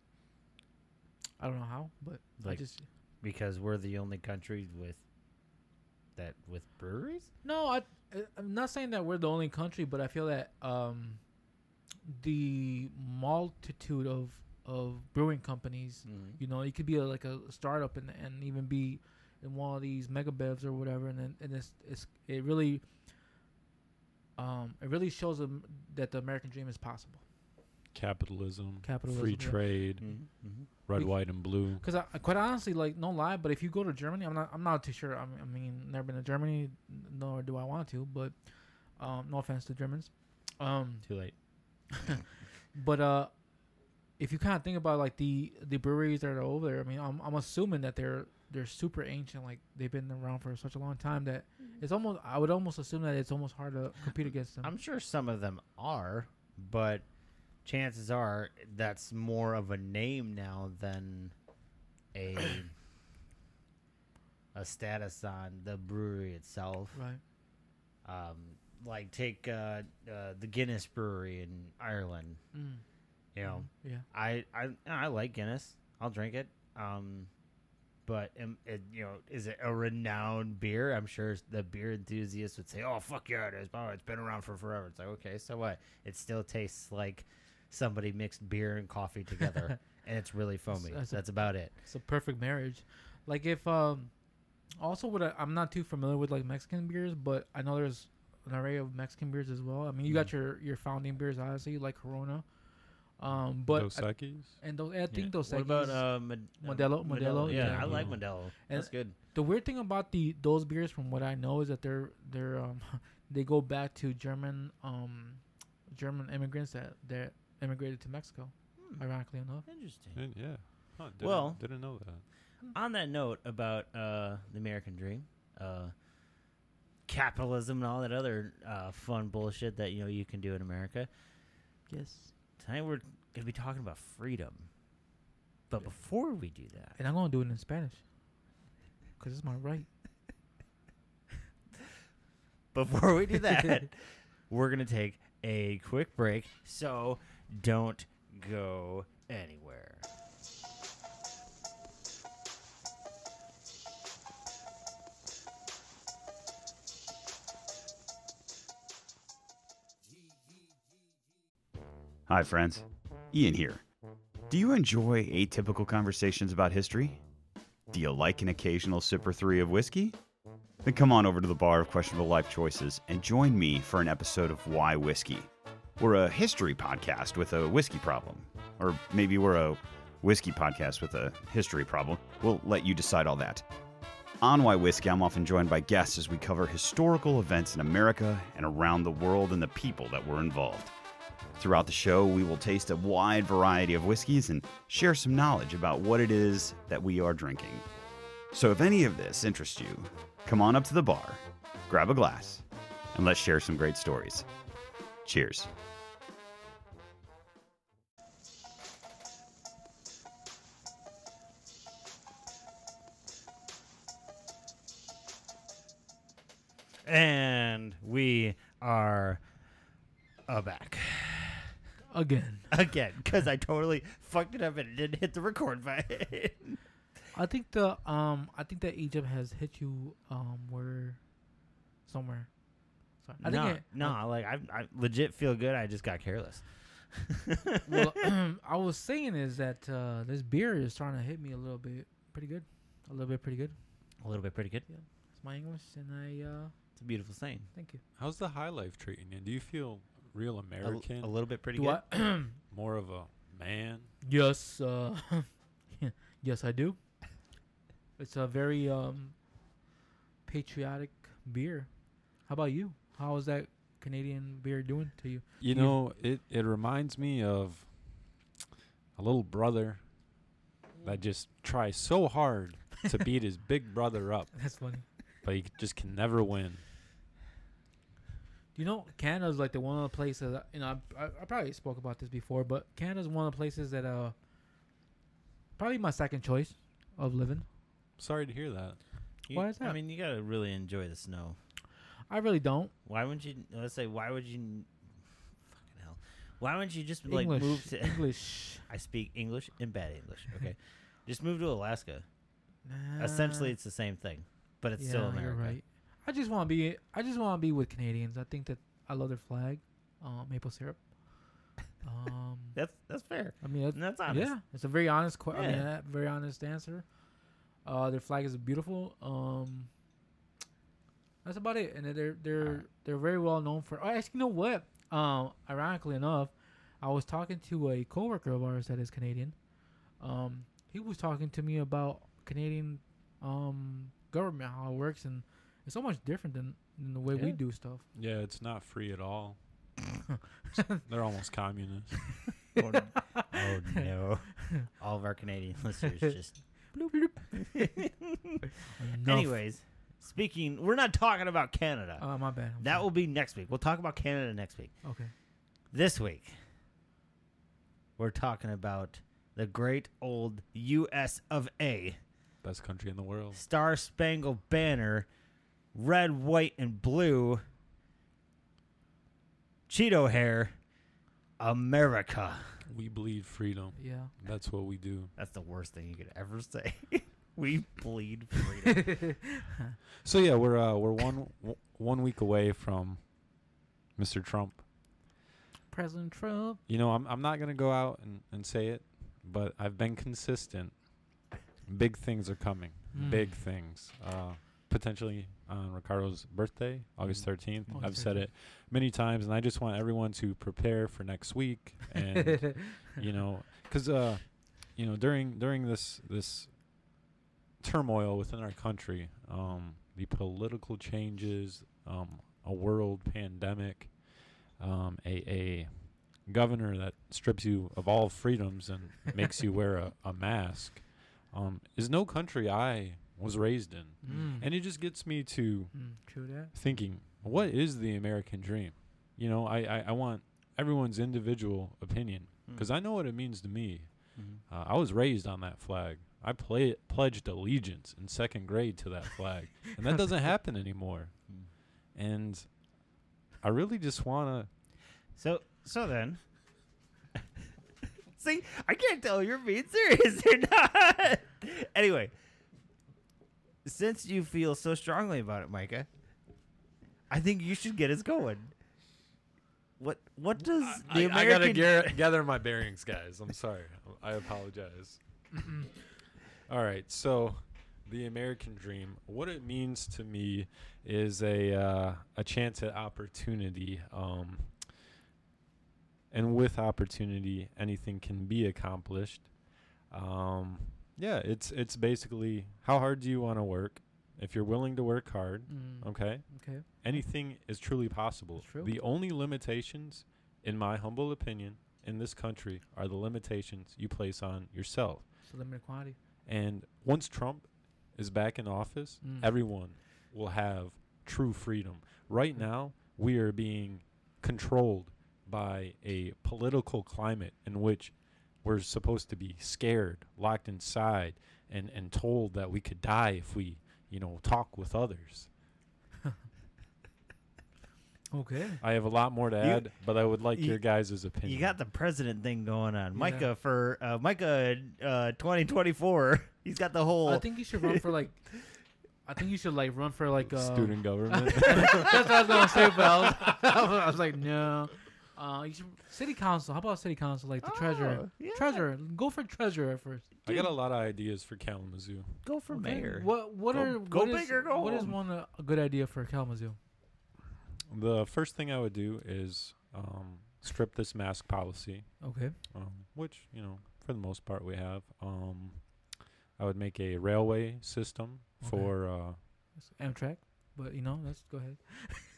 [SPEAKER 3] I don't know how, but I
[SPEAKER 2] Like-
[SPEAKER 3] just
[SPEAKER 2] Because we're the only country with that with breweries.
[SPEAKER 3] No, I I'm not saying that we're the only country, but I feel that um, the multitude of of brewing companies, you know, it could be a, like a startup and and even be in one of these mega bevs or whatever, and then and it's, it's it really um it really shows them that the American dream is possible.
[SPEAKER 4] Capitalism,
[SPEAKER 3] Capitalism,
[SPEAKER 4] free
[SPEAKER 3] yeah.
[SPEAKER 4] trade,
[SPEAKER 2] Mm-hmm.
[SPEAKER 4] red,
[SPEAKER 3] Bec-
[SPEAKER 4] white, and blue.
[SPEAKER 3] Because I, I quite honestly, like, no lie, but if you go to Germany, I'm not, I'm not too sure. I mean, I mean, never been to Germany, nor do I want to. But, um, no offense to Germans, um,
[SPEAKER 2] Too late.
[SPEAKER 3] but uh, if you kind of think about like the the breweries that are over there, I mean, I'm I'm assuming that they're they're super ancient, like they've been around for such a long time that it's almost I would almost assume that it's almost hard to compete against them.
[SPEAKER 2] I'm sure some of them are, but chances are that's more of a name now than a a status on the brewery itself.
[SPEAKER 3] Right.
[SPEAKER 2] Um, like take uh, uh, the Guinness Brewery in Ireland.
[SPEAKER 3] Mm.
[SPEAKER 2] You know,
[SPEAKER 3] Yeah.
[SPEAKER 2] I, I I like Guinness. I'll drink it. Um, but um, it, you know, is it a renowned beer? I'm sure the beer enthusiasts would say, "Oh, fuck yeah, it is! Oh, it's been around for forever." It's like, okay, so what? It still tastes like somebody mixed beer and coffee together, and it's really foamy.
[SPEAKER 3] that's
[SPEAKER 2] That's,
[SPEAKER 3] a-
[SPEAKER 2] about it.
[SPEAKER 3] It's a perfect marriage. Like if um, also what I, I'm not too familiar with like Mexican beers, but I know there's an array of Mexican beers as well. I mean, you got
[SPEAKER 2] Mm.
[SPEAKER 3] your your founding beers, obviously, like Corona. Um, but
[SPEAKER 4] Dos
[SPEAKER 3] I,
[SPEAKER 4] Equis?
[SPEAKER 3] and those, I think those
[SPEAKER 2] What about uh, Mod- uh,
[SPEAKER 3] Modelo? Modelo?
[SPEAKER 2] Yeah,
[SPEAKER 3] Yeah.
[SPEAKER 2] I like
[SPEAKER 4] Yeah.
[SPEAKER 2] Modelo.
[SPEAKER 3] And-
[SPEAKER 2] That's good.
[SPEAKER 3] the weird thing about the those beers, from what I know, is that they're they're um they go back to German um German immigrants that that immigrated to Mexico.
[SPEAKER 2] Hmm,
[SPEAKER 3] Ironically enough.
[SPEAKER 2] interesting.
[SPEAKER 4] And yeah. Huh, didn't,
[SPEAKER 2] Well-
[SPEAKER 4] didn't know that.
[SPEAKER 2] On that note about uh, the American dream, uh, capitalism, and all that other uh, fun bullshit that you know you can do in America.
[SPEAKER 3] Yes.
[SPEAKER 2] Tonight we're gonna be talking about freedom. But before we do that,
[SPEAKER 3] And I'm gonna do it in Spanish, cause it's my right.
[SPEAKER 2] before we do that, we're gonna take a quick break. So don't go anywhere.
[SPEAKER 5] Hi, friends. Ian here. Do you enjoy atypical conversations about history? Do you like an occasional sip or three of whiskey? Then come on over to the Bar of Questionable Life Choices and join me for an episode of Why Whiskey. We're a history podcast with a whiskey problem. Or maybe we're a whiskey podcast with a history problem. We'll let you decide all that. On Why Whiskey, I'm often joined by guests as we cover historical events in America and around the world and the people that were involved. Throughout the show, we will taste a wide variety of whiskeys and share some knowledge about what it is that we are drinking. So if any of this interests you, come on up to the bar, grab a glass, and let's share some great stories. Cheers.
[SPEAKER 2] And we are uh, back.
[SPEAKER 3] Again.
[SPEAKER 2] Again, because I totally fucked it up and didn't hit the record button.
[SPEAKER 3] I think the um I think that Egypt has hit you um where somewhere. Sorry. I
[SPEAKER 2] no,
[SPEAKER 3] think it,
[SPEAKER 2] no,
[SPEAKER 3] I,
[SPEAKER 2] like I, I legit feel good. I just got careless.
[SPEAKER 3] well, I was saying is that uh, this beer is trying to hit me a little bit pretty good. A little bit pretty good.
[SPEAKER 2] A little bit pretty good.
[SPEAKER 3] Yeah. It's my English and I uh
[SPEAKER 2] It's a beautiful saying.
[SPEAKER 3] thank you.
[SPEAKER 4] How's the high life treating you? Do you feel real
[SPEAKER 2] A,
[SPEAKER 4] American?
[SPEAKER 2] a little bit pretty
[SPEAKER 3] Do
[SPEAKER 2] good.
[SPEAKER 3] I
[SPEAKER 4] More of a man?
[SPEAKER 3] Yes, uh yes I do. It's a very um patriotic beer. How about you? How is that Canadian beer doing to you?
[SPEAKER 4] You
[SPEAKER 3] You-
[SPEAKER 4] know, it, it reminds me of a little brother that just tries so hard to beat his big brother up,
[SPEAKER 3] That's funny.
[SPEAKER 4] but he just can never win.
[SPEAKER 3] You know, Canada's like the one of the places that, you know, I, I, I probably spoke about this before, but Canada's one of the places that uh probably my second choice of living.
[SPEAKER 4] Sorry to hear that.
[SPEAKER 2] You-
[SPEAKER 3] Why is
[SPEAKER 2] I
[SPEAKER 3] that?
[SPEAKER 2] mean, you gotta really enjoy the snow.
[SPEAKER 3] I really don't.
[SPEAKER 2] Why wouldn't you? Let's say, why would you? Fucking hell! Why wouldn't you just like
[SPEAKER 3] English.
[SPEAKER 2] move to?
[SPEAKER 3] English.
[SPEAKER 2] I speak English and bad English. Okay, just move to Alaska.
[SPEAKER 3] Nah.
[SPEAKER 2] Essentially, it's the same thing, but it's
[SPEAKER 3] yeah,
[SPEAKER 2] still America.
[SPEAKER 3] You're right. I just want to be. I just want to be with Canadians. I think that I love their flag, uh, maple syrup. Um,
[SPEAKER 2] That's that's fair.
[SPEAKER 3] I mean, that's,
[SPEAKER 2] And that's honest.
[SPEAKER 3] yeah, it's a very honest. Qu- I mean,
[SPEAKER 2] Yeah.
[SPEAKER 3] a very honest answer. Uh, their flag is beautiful. Um, that's about it. And they're they're
[SPEAKER 2] Alright.
[SPEAKER 3] they're very well known for. Oh, actually, you know what? Um, ironically enough, I was talking to a coworker of ours that is Canadian. Um, he was talking to me about Canadian um government, how it works, and it's so much different than, than the way we
[SPEAKER 2] Yeah.
[SPEAKER 3] do stuff.
[SPEAKER 4] Yeah, it's not free at all. They're almost communist.
[SPEAKER 2] Oh, n- oh no! All of our Canadian listeners just.
[SPEAKER 3] Enough.
[SPEAKER 2] Anyways, speaking, we're not talking about Canada.
[SPEAKER 3] uh, my bad. I'm
[SPEAKER 2] that
[SPEAKER 3] sorry.
[SPEAKER 2] will be next week. We'll talk about Canada next week.
[SPEAKER 3] okay.
[SPEAKER 2] This week, we're talking about the great old U S of A.
[SPEAKER 4] Best country in the world.
[SPEAKER 2] Star Spangled Banner, red, white, and blue, Cheeto hair, America.
[SPEAKER 4] We bleed freedom.
[SPEAKER 3] Yeah.
[SPEAKER 4] That's what we do.
[SPEAKER 2] That's the worst thing you could ever say. We bleed freedom.
[SPEAKER 4] So yeah, we're uh, we're one w- one week away from Mister Trump.
[SPEAKER 3] President Trump.
[SPEAKER 4] You know, I'm I'm not gonna go out and, and say it, but I've been consistent. Big things are coming.
[SPEAKER 3] Mm.
[SPEAKER 4] Big things. Uh, potentially on Ricardo's birthday, August thirteenth.
[SPEAKER 3] August
[SPEAKER 4] I've said it
[SPEAKER 3] thirteenth.
[SPEAKER 4] many times, and I just want everyone to prepare for next week. And you know, because uh, you know, during during this this turmoil within our country, um, the political changes, um, a world pandemic, um, a a governor that strips you of all freedoms and makes you wear a, a mask, um, is no country I was raised in.
[SPEAKER 3] Mm.
[SPEAKER 4] And it just gets me to
[SPEAKER 3] Mm, true that.
[SPEAKER 4] thinking, what is the American dream? You know, I, I, I want everyone's individual opinion because I know what it means to me.
[SPEAKER 2] Mhm.
[SPEAKER 4] Uh, I was raised on that flag. I play, pledged allegiance in second grade to that flag. And that doesn't happen anymore.
[SPEAKER 2] Mm.
[SPEAKER 4] And I really just want to.
[SPEAKER 2] So, so then, see, I can't tell if you're being serious or not. Anyway, since you feel so strongly about it, Micah, I think you should get us going. What what does
[SPEAKER 4] I,
[SPEAKER 2] the
[SPEAKER 4] I gotta
[SPEAKER 2] American
[SPEAKER 4] gather, gather my bearings, guys. I'm sorry. I apologize. All right, so the American dream. What it means to me is a uh, a chance at opportunity. Um, and with opportunity, anything can be accomplished. Um, yeah, it's it's basically how hard do you want to work? If you're willing to work hard,
[SPEAKER 3] Mm.
[SPEAKER 4] okay,
[SPEAKER 3] Okay.
[SPEAKER 4] anything is truly possible.
[SPEAKER 3] That's true.
[SPEAKER 4] The only limitations, in my humble opinion, in this country are the limitations you place on yourself.
[SPEAKER 3] So limited quantity.
[SPEAKER 4] And once Trump is back in office,
[SPEAKER 3] Mm.
[SPEAKER 4] everyone will have true freedom. Right
[SPEAKER 3] Mm.
[SPEAKER 4] now, we are being controlled by a political climate in which we're supposed to be scared, locked inside, and, and told that we could die if we, you know, talk with others.
[SPEAKER 3] Okay.
[SPEAKER 4] I have a lot more to
[SPEAKER 2] You-
[SPEAKER 4] add, but I would like
[SPEAKER 2] you-
[SPEAKER 4] your guys' opinion.
[SPEAKER 2] You got the president thing going on,
[SPEAKER 3] Yeah.
[SPEAKER 2] Micah for uh, Micah uh, twenty twenty-four. He's got the whole.
[SPEAKER 3] I think you should run for like. I think you should like run for like uh,
[SPEAKER 4] student government.
[SPEAKER 3] That's what I was gonna say, but I was, I was like, no. Uh, you should, city council. How about city council? Like the treasurer.
[SPEAKER 2] Oh, yeah.
[SPEAKER 3] Treasurer. Go for treasurer first.
[SPEAKER 4] I got a lot of ideas for Kalamazoo.
[SPEAKER 2] Go for
[SPEAKER 3] Okay.
[SPEAKER 2] mayor.
[SPEAKER 3] What what
[SPEAKER 2] Go-
[SPEAKER 3] are
[SPEAKER 2] go
[SPEAKER 3] what is-
[SPEAKER 2] big or go
[SPEAKER 3] What is
[SPEAKER 2] home.
[SPEAKER 3] one uh, a good idea for Kalamazoo?
[SPEAKER 4] The first thing I would do is um, strip this mask policy,
[SPEAKER 3] Okay.
[SPEAKER 4] um, which, you know, for the most part we have. Um, I would make a railway system
[SPEAKER 3] Okay.
[SPEAKER 4] for uh,
[SPEAKER 3] That's Amtrak, but you know, let's go ahead.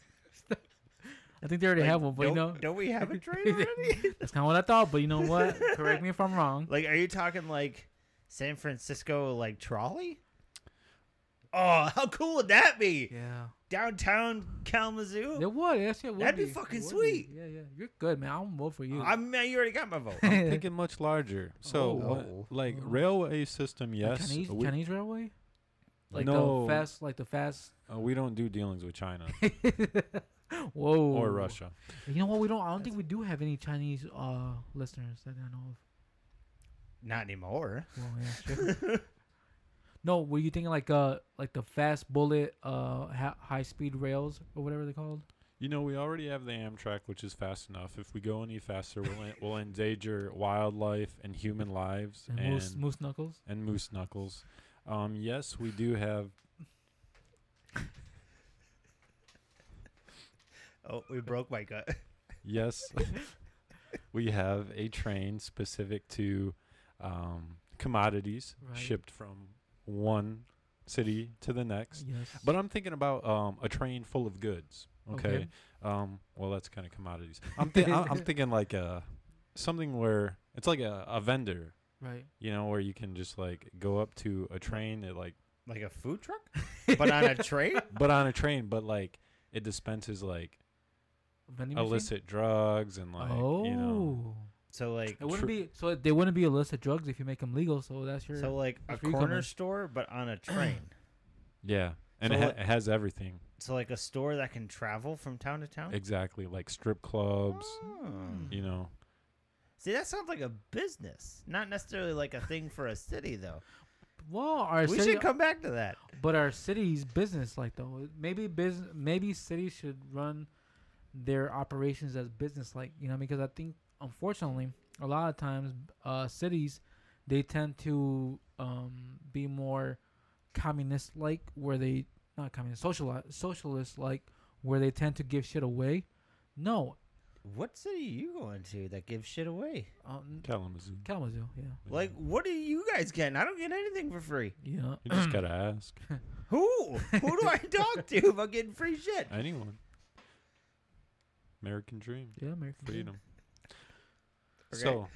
[SPEAKER 3] I think they already
[SPEAKER 2] Like,
[SPEAKER 3] have one, but you
[SPEAKER 2] don't,
[SPEAKER 3] know,
[SPEAKER 2] don't we have a train already?
[SPEAKER 3] that's kind of what I thought. But you know what? Correct me if I'm wrong.
[SPEAKER 2] Like, are you talking like San Francisco, like trolley? Oh, how cool would that be?
[SPEAKER 3] Yeah.
[SPEAKER 2] Downtown Kalamazoo.
[SPEAKER 3] It would. That shit would
[SPEAKER 2] That'd be
[SPEAKER 3] be. It
[SPEAKER 2] fucking
[SPEAKER 3] would
[SPEAKER 2] sweet.
[SPEAKER 3] Yeah, yeah. You're good, man. I'm vote for you.
[SPEAKER 2] I mean, you already got my vote.
[SPEAKER 4] I'm thinking much larger. So,
[SPEAKER 2] Oh.
[SPEAKER 4] what-
[SPEAKER 2] Oh.
[SPEAKER 4] like
[SPEAKER 3] Oh.
[SPEAKER 4] railway system,
[SPEAKER 3] Like
[SPEAKER 4] yes.
[SPEAKER 3] Chinese,
[SPEAKER 4] we,
[SPEAKER 3] Chinese railway. Like
[SPEAKER 4] No.
[SPEAKER 3] the fast, like the fast.
[SPEAKER 4] uh, we don't do dealings with China
[SPEAKER 3] Whoa.
[SPEAKER 4] or Russia.
[SPEAKER 3] You know what? We don't. I don't think we do have any Chinese uh listeners that I know of.
[SPEAKER 2] Not anymore.
[SPEAKER 3] Well, yeah, that's true. No, were you thinking like uh like the fast bullet uh ha- high speed rails or whatever they're called?
[SPEAKER 4] You know, we already have the Amtrak, which is fast enough. If we go any faster, we'll, en- we'll endanger wildlife and human lives
[SPEAKER 3] And,
[SPEAKER 4] and
[SPEAKER 3] moose, moose knuckles.
[SPEAKER 4] and moose knuckles. Um, yes, we do have.
[SPEAKER 2] Oh, we broke my gut.
[SPEAKER 4] Yes, we have a train specific to um, commodities
[SPEAKER 3] Right.
[SPEAKER 4] shipped from one city to the next.
[SPEAKER 3] Yes.
[SPEAKER 4] But I'm thinking about um, a train full of goods. Okay.
[SPEAKER 3] Okay.
[SPEAKER 4] Um, well, that's kind of commodities. I'm, thi- I'm I'm thinking like a something where it's like a, a vendor,
[SPEAKER 3] right.
[SPEAKER 4] you know, where you can just like go up to a train at like,
[SPEAKER 2] Like a food truck, but on a train.
[SPEAKER 4] but on a train, but like it dispenses like
[SPEAKER 3] Vending machine?
[SPEAKER 4] illicit drugs and like
[SPEAKER 3] oh.
[SPEAKER 4] you know.
[SPEAKER 2] So like,
[SPEAKER 3] It wouldn't
[SPEAKER 4] Tru-
[SPEAKER 3] be so they wouldn't be illicit drugs if you make them legal. So that's your.
[SPEAKER 2] so like a
[SPEAKER 3] that's where you come
[SPEAKER 2] corner
[SPEAKER 3] in.
[SPEAKER 2] store, but on a train.
[SPEAKER 4] Yeah, and
[SPEAKER 2] So
[SPEAKER 4] it, ha-
[SPEAKER 2] what-
[SPEAKER 4] it has everything
[SPEAKER 2] So like a store that can travel from town to town.
[SPEAKER 4] exactly, like strip clubs,
[SPEAKER 2] Oh.
[SPEAKER 4] you know.
[SPEAKER 2] See, that sounds like a business, not necessarily like a thing for a city, though.
[SPEAKER 3] well, our
[SPEAKER 2] We
[SPEAKER 3] city,
[SPEAKER 2] should come back to that.
[SPEAKER 3] but our city's business like though. Maybe business. Maybe cities should run their operations as business like. You know, because I think unfortunately a lot of times uh, cities they tend to um, be more communist like, where they not communist social socialist like, where they tend to give shit away. No,
[SPEAKER 2] What city are you going to that gives shit away?
[SPEAKER 3] um,
[SPEAKER 4] Kalamazoo.
[SPEAKER 3] Kalamazoo, yeah,
[SPEAKER 2] Like, what are you guys getting? I don't get anything for free.
[SPEAKER 3] yeah.
[SPEAKER 4] You just gotta ask
[SPEAKER 2] Who? Who do I talk to about getting free shit?
[SPEAKER 4] anyone. American dream,
[SPEAKER 3] Yeah, American dream.
[SPEAKER 4] freedom.
[SPEAKER 2] Okay.
[SPEAKER 4] So,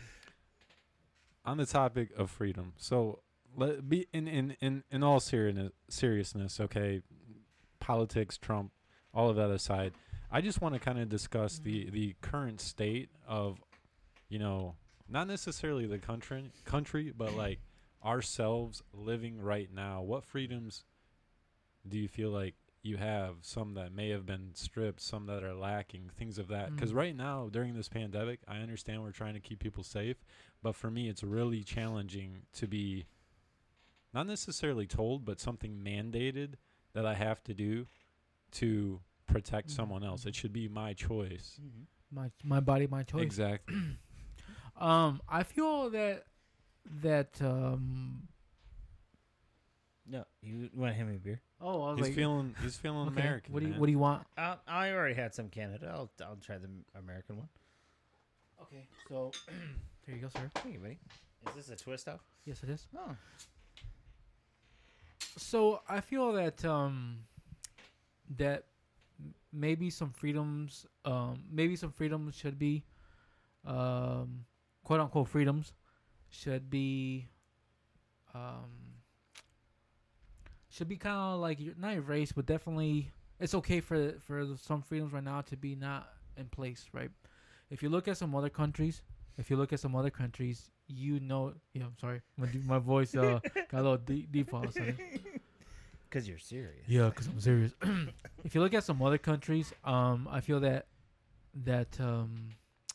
[SPEAKER 4] on the topic of freedom, so let be in in in in all seriousness, seriousness, okay, politics, Trump, all of that aside, I just want to kind of discuss the the current state of, you know, not necessarily the country country, but like ourselves living right now. What freedoms do you feel like you have? Some that may have been stripped, some that are lacking, things of that. Because
[SPEAKER 3] Mm.
[SPEAKER 4] right now, during this pandemic, I understand we're trying to keep people safe, but for me, it's really challenging to be not necessarily told, but something mandated that I have to do to protect someone else. It should be my choice.
[SPEAKER 3] My my body, my choice.
[SPEAKER 4] Exactly.
[SPEAKER 3] Um, I feel that that um.
[SPEAKER 2] No, you want to hand me a beer?
[SPEAKER 3] Oh, I was
[SPEAKER 4] He's
[SPEAKER 3] like,
[SPEAKER 4] feeling. He's feeling
[SPEAKER 3] okay,
[SPEAKER 4] American.
[SPEAKER 3] What do you
[SPEAKER 4] man.
[SPEAKER 3] What do you want?
[SPEAKER 2] Uh, I already had some Canada. I'll I'll try the American one.
[SPEAKER 3] Okay, so here you go, sir.
[SPEAKER 2] Thank you, buddy. Is this a twist off?
[SPEAKER 3] Yes, it is.
[SPEAKER 2] Oh,
[SPEAKER 3] So I feel that um that m- maybe some freedoms um maybe some freedoms should be um quote unquote freedoms should be um should be kind of like you're- not erased, but definitely it's okay for for the- some freedoms right now to be not in place, right? If you look at some other countries, if you look at some other countries, you know, yeah, I'm sorry, my d- my voice uh got a little deep, deep all of a sudden.
[SPEAKER 2] because you're serious.
[SPEAKER 3] Yeah, because I'm serious. If you look at some other countries, um, I feel that that um,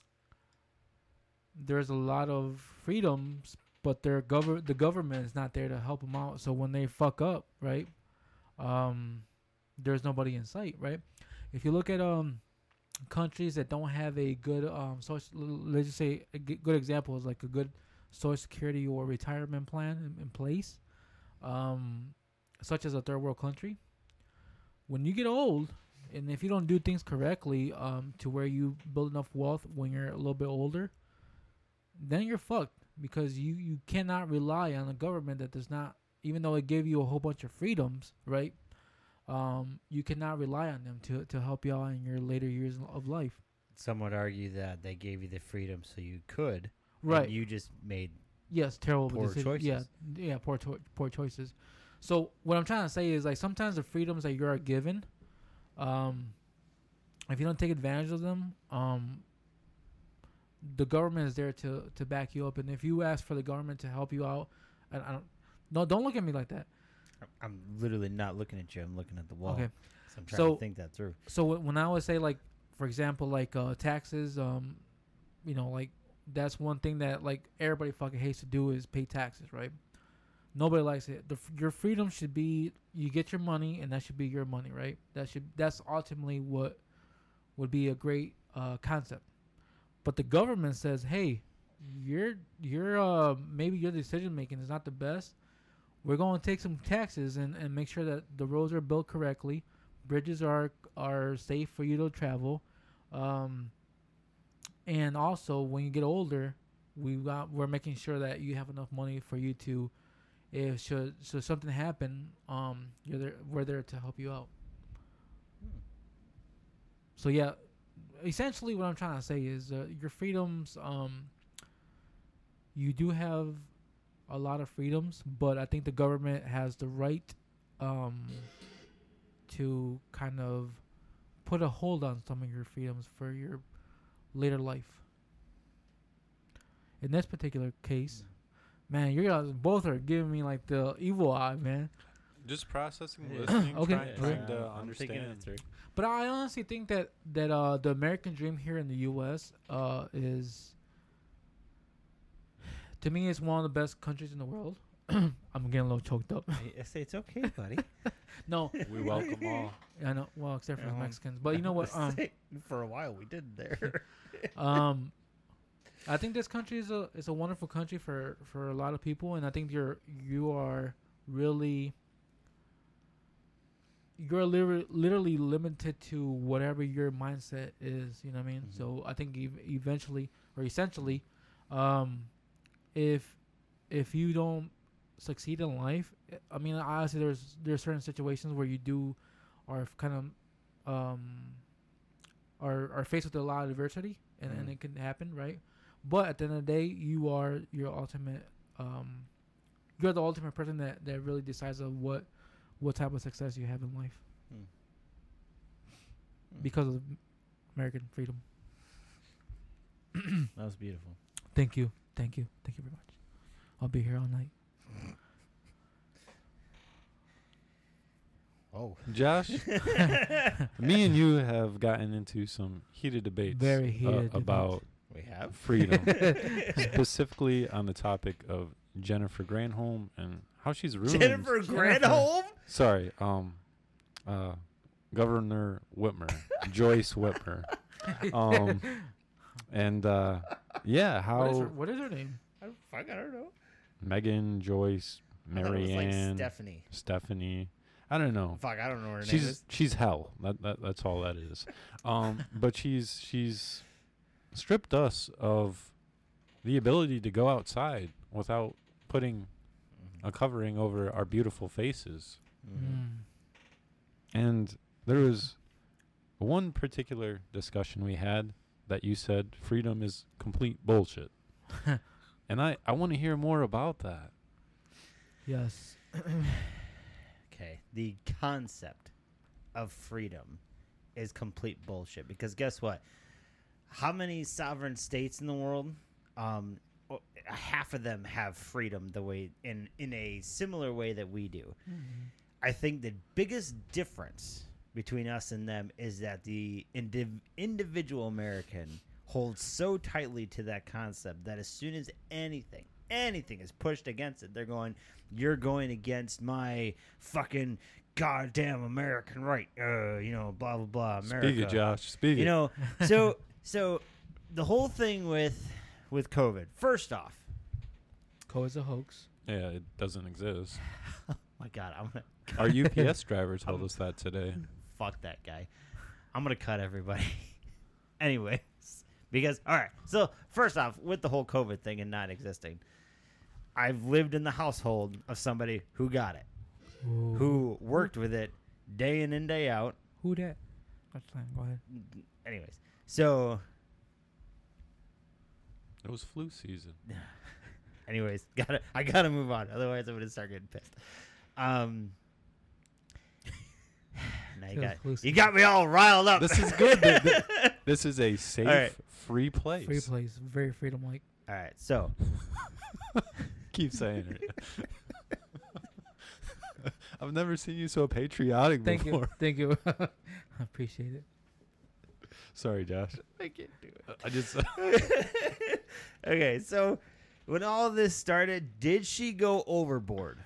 [SPEAKER 3] there's a lot of freedoms, but their govern the government is not there to help them out. So when they fuck up, right, um, there's nobody in sight, right? If you look at um countries that don't have a good um social, let's just say a g- good example is like a good social security or retirement plan in, in place, um, such as a third world country. When you get old, and if you don't do things correctly, um, to where you build enough wealth when you're a little bit older, then you're fucked because you you cannot rely on a government that does not, even though it gave you a whole bunch of freedoms, right? Um, you cannot rely on them to to help you out in your later years of life.
[SPEAKER 2] Some would argue that they gave you the freedom so you could. and
[SPEAKER 3] Right.
[SPEAKER 2] you just made.
[SPEAKER 3] Yes, terrible
[SPEAKER 2] Poor
[SPEAKER 3] decisions. Yeah,
[SPEAKER 2] choices.
[SPEAKER 3] yeah, poor to- poor choices. So what I'm trying to say is like sometimes the freedoms that you are given, um, if you don't take advantage of them, um, the government is there to to back you up. And if you ask for the government to help you out, and I don't, no, don't look at me like that.
[SPEAKER 2] I'm literally not looking at you. I'm looking at the wall.
[SPEAKER 3] Okay.
[SPEAKER 2] So I'm trying
[SPEAKER 3] So-
[SPEAKER 2] to think that through.
[SPEAKER 3] So wh- when I would say like, for example, like uh, taxes, um, you know, like that's one thing that like everybody fucking hates to do is pay taxes, right? Nobody likes it. The, f- your freedom should be you get your money and that should be your money, right? That should that's ultimately what would be a great uh, concept. But the government says, hey, your your uh, maybe your decision making is not the best. We're going to take some taxes and, and make sure that the roads are built correctly, bridges are are safe for you to travel, um, and also when you get older, we got we're making sure that you have enough money for you to, if should should something happen, um, you're there, we're there to help you out. So yeah, essentially what I'm trying to say is uh, your freedoms, um, you do have a lot of freedoms, but I think the government has the right um, to kind of put a hold on some of your freedoms for your later life. In this particular case, man, you guys both are giving me like the evil eye, man.
[SPEAKER 4] Just processing,
[SPEAKER 2] Yeah.
[SPEAKER 4] listening,
[SPEAKER 3] Okay,
[SPEAKER 4] trying,
[SPEAKER 3] okay.
[SPEAKER 4] trying to
[SPEAKER 2] I'm thinking it
[SPEAKER 4] understand.
[SPEAKER 2] through.
[SPEAKER 3] But I honestly think that that uh, the American dream here in the U S uh, is, to me, it's one of the best countries in the world. I'm getting a little choked up.
[SPEAKER 2] I say it's okay, buddy.
[SPEAKER 3] No,
[SPEAKER 4] We welcome all.
[SPEAKER 3] I know. Well, except for the
[SPEAKER 2] Um,
[SPEAKER 3] Mexicans. But you know what? Um,
[SPEAKER 2] For a while we did there.
[SPEAKER 3] um, I think this country is a is a wonderful country for, for a lot of people, and I think you're you are really you're literally, literally limited to whatever your mindset is. You know what I mean?
[SPEAKER 2] Mhm.
[SPEAKER 3] So I think ev- eventually or essentially, um, if if you don't succeed in life, I mean, honestly, there's there's certain situations where you do are kind of um are are faced with a lot of adversity, and, and
[SPEAKER 2] Mhm.
[SPEAKER 3] it can happen, right? But at the end of the day, you are your ultimate um you're the ultimate person that, that really decides of what what type of success you have in life
[SPEAKER 2] Hmm. Hmm.
[SPEAKER 3] because of American freedom.
[SPEAKER 2] That was beautiful.
[SPEAKER 3] Thank you, thank you, thank you very much. I'll be here all night.
[SPEAKER 2] Oh.
[SPEAKER 4] Josh, me and you have gotten into some heated debates
[SPEAKER 3] Very
[SPEAKER 4] uh,
[SPEAKER 3] heated debates.
[SPEAKER 4] about
[SPEAKER 2] We have.
[SPEAKER 4] freedom, specifically on the topic of Jennifer Granholm and how she's ruined.
[SPEAKER 2] Jennifer
[SPEAKER 3] Jennifer.
[SPEAKER 2] Granholm?
[SPEAKER 4] Sorry, um, uh, Governor Whitmer, Joyce Whitmer. Um, and uh, yeah, how
[SPEAKER 3] What is, her, what is her name?
[SPEAKER 2] I don't, fuck, I don't know.
[SPEAKER 4] Megan, Joyce,
[SPEAKER 2] I thought it was like
[SPEAKER 4] Marianne,
[SPEAKER 2] Stephanie.
[SPEAKER 4] Stephanie. I don't know.
[SPEAKER 2] Fuck, I don't know what her name
[SPEAKER 4] She's
[SPEAKER 2] is.
[SPEAKER 4] she's hell. That, that that's all that is. Um, but she's she's stripped us of the ability to go outside without putting a covering over our beautiful faces.
[SPEAKER 2] Mm-hmm.
[SPEAKER 3] Mm.
[SPEAKER 4] And there was one particular discussion we had that you said freedom is complete bullshit. And I, I want to hear more about that.
[SPEAKER 3] Yes.
[SPEAKER 2] Okay, the concept of freedom is complete bullshit because guess what? How many sovereign states in the world? Um, o- half of them have freedom the way in in a similar way that we do. I think the biggest difference between us and them is that the indiv- individual American holds so tightly to that concept that as soon as anything, anything is pushed against it, they're going, you're going against my fucking goddamn American right. Uh, you know, blah, blah, blah, America.
[SPEAKER 4] Speak it, Josh. Speak
[SPEAKER 2] You
[SPEAKER 4] it.
[SPEAKER 2] know, so so the whole thing with with COVID, first off,
[SPEAKER 3] Co is a hoax.
[SPEAKER 4] Yeah, it doesn't exist.
[SPEAKER 2] my God, I'm going to
[SPEAKER 4] Our U P S driver told us that today.
[SPEAKER 2] fuck that guy. I'm gonna cut everybody. Anyways, because all right. So first off, with the whole COVID thing and not existing, I've lived in the household of somebody who got it,
[SPEAKER 3] Ooh.
[SPEAKER 2] who worked with it day in and day out.
[SPEAKER 3] Who that? That's fine. Go ahead.
[SPEAKER 2] Anyways, so
[SPEAKER 4] It was flu season.
[SPEAKER 2] anyways, gotta I gotta move on. Otherwise, I'm gonna start getting pissed. Um. Now you
[SPEAKER 3] Feels
[SPEAKER 2] got
[SPEAKER 3] exclusive.
[SPEAKER 2] you got me all riled up.
[SPEAKER 4] This is good. Th- th- This is a safe,
[SPEAKER 2] right.
[SPEAKER 4] free place.
[SPEAKER 3] Free place. Very freedom like.
[SPEAKER 2] All right, so
[SPEAKER 4] Keep saying it. I've never seen you so patriotic
[SPEAKER 3] Thank
[SPEAKER 4] before.
[SPEAKER 3] you. Thank you. I appreciate it.
[SPEAKER 4] Sorry, Josh.
[SPEAKER 2] I can't do it.
[SPEAKER 4] I just
[SPEAKER 2] Okay, so when all this started, did she go overboard?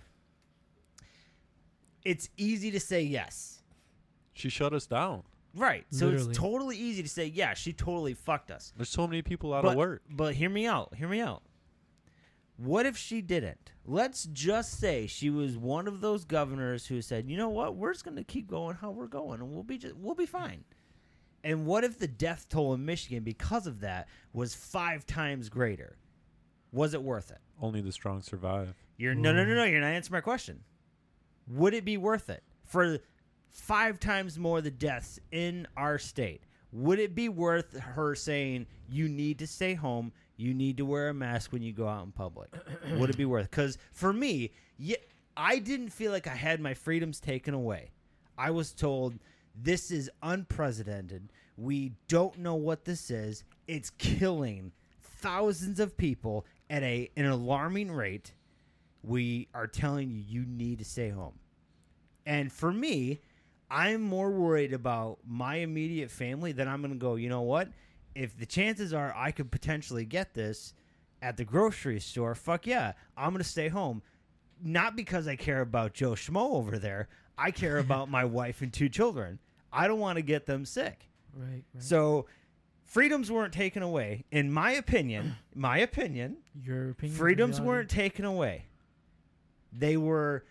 [SPEAKER 2] It's easy to say yes.
[SPEAKER 4] she shut us down.
[SPEAKER 2] Right. So
[SPEAKER 3] Literally.
[SPEAKER 2] it's totally easy to say, yeah, she totally fucked us.
[SPEAKER 4] There's so many people out
[SPEAKER 2] but,
[SPEAKER 4] of work.
[SPEAKER 2] But hear me out. Hear me out. What if she didn't? Let's just say she was one of those governors who said, "You know what? We're just going to keep going how we're going, and we'll be just, we'll be fine." And what if the death toll in Michigan because of that was five times greater? Was it worth it?
[SPEAKER 4] Only the strong survive.
[SPEAKER 2] You're no, no, no, no. You're not answering my question. Would it be worth it for five times more the deaths in our state? Would it be worth her saying you need to stay home? You need to wear a mask when you go out in public. Would it be worth? Because for me, yeah, I didn't feel like I had my freedoms taken away. I was told this is unprecedented. We don't know what this is. It's killing thousands of people at a an alarming rate. We are telling you you need to stay home. And for me, I'm more worried about my immediate family than I'm going to go, you know what? If the chances are I could potentially get this at the grocery store, fuck yeah, I'm going to stay home. Not because I care about Joe Schmo over there. I care about my wife and two children. I don't want to get them sick.
[SPEAKER 3] Right. right.
[SPEAKER 2] So freedoms weren't taken away. In my opinion, my opinion,
[SPEAKER 3] Your opinion.
[SPEAKER 2] freedoms weren't taken away. They were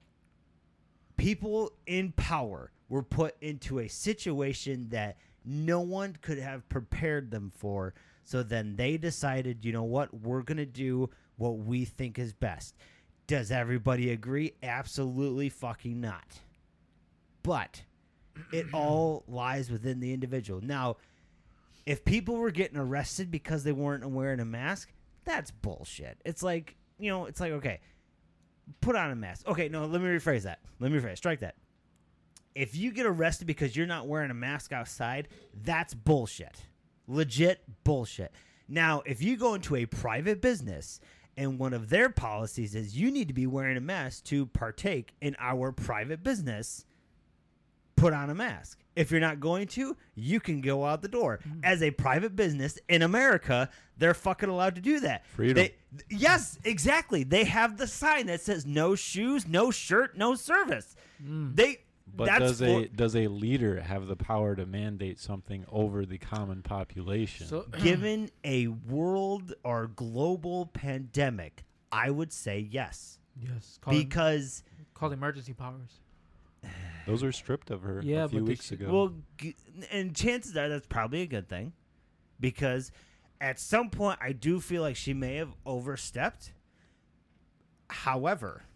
[SPEAKER 2] people in power were put into a situation that no one could have prepared them for. So then they decided, you know what, we're going to do what we think is best. Does everybody agree? Absolutely fucking not. But it all lies within the individual. Now, if people were getting arrested because they weren't wearing a mask, that's bullshit. It's like, you know, it's like, okay, put on a mask. Okay, no, let me rephrase that. Let me rephrase. Strike that. If you get arrested because you're not wearing a mask outside, that's bullshit. Legit bullshit. Now, if you go into a private business and one of their policies is you need to be wearing a mask to partake in our private business, put on a mask. If you're not going to, you can go out the door. As a private business in America, they're fucking allowed to do that.
[SPEAKER 4] Freedom.
[SPEAKER 2] They, yes, exactly. They have the sign that says no shoes, no shirt, no service.
[SPEAKER 3] Mm.
[SPEAKER 2] They
[SPEAKER 4] But
[SPEAKER 2] That's
[SPEAKER 4] does
[SPEAKER 2] for-
[SPEAKER 4] a does a leader have the power to mandate something over the common population?
[SPEAKER 3] So
[SPEAKER 2] given a world or global pandemic, I would say yes.
[SPEAKER 3] yes, call it,
[SPEAKER 2] Because,
[SPEAKER 3] call it emergency powers.
[SPEAKER 4] Those were stripped of her
[SPEAKER 3] Yeah,
[SPEAKER 4] a few
[SPEAKER 3] but they
[SPEAKER 4] weeks
[SPEAKER 3] should-
[SPEAKER 4] ago.
[SPEAKER 2] well, g- and chances are that's probably a good thing. Because at some point, I do feel like she may have overstepped. However,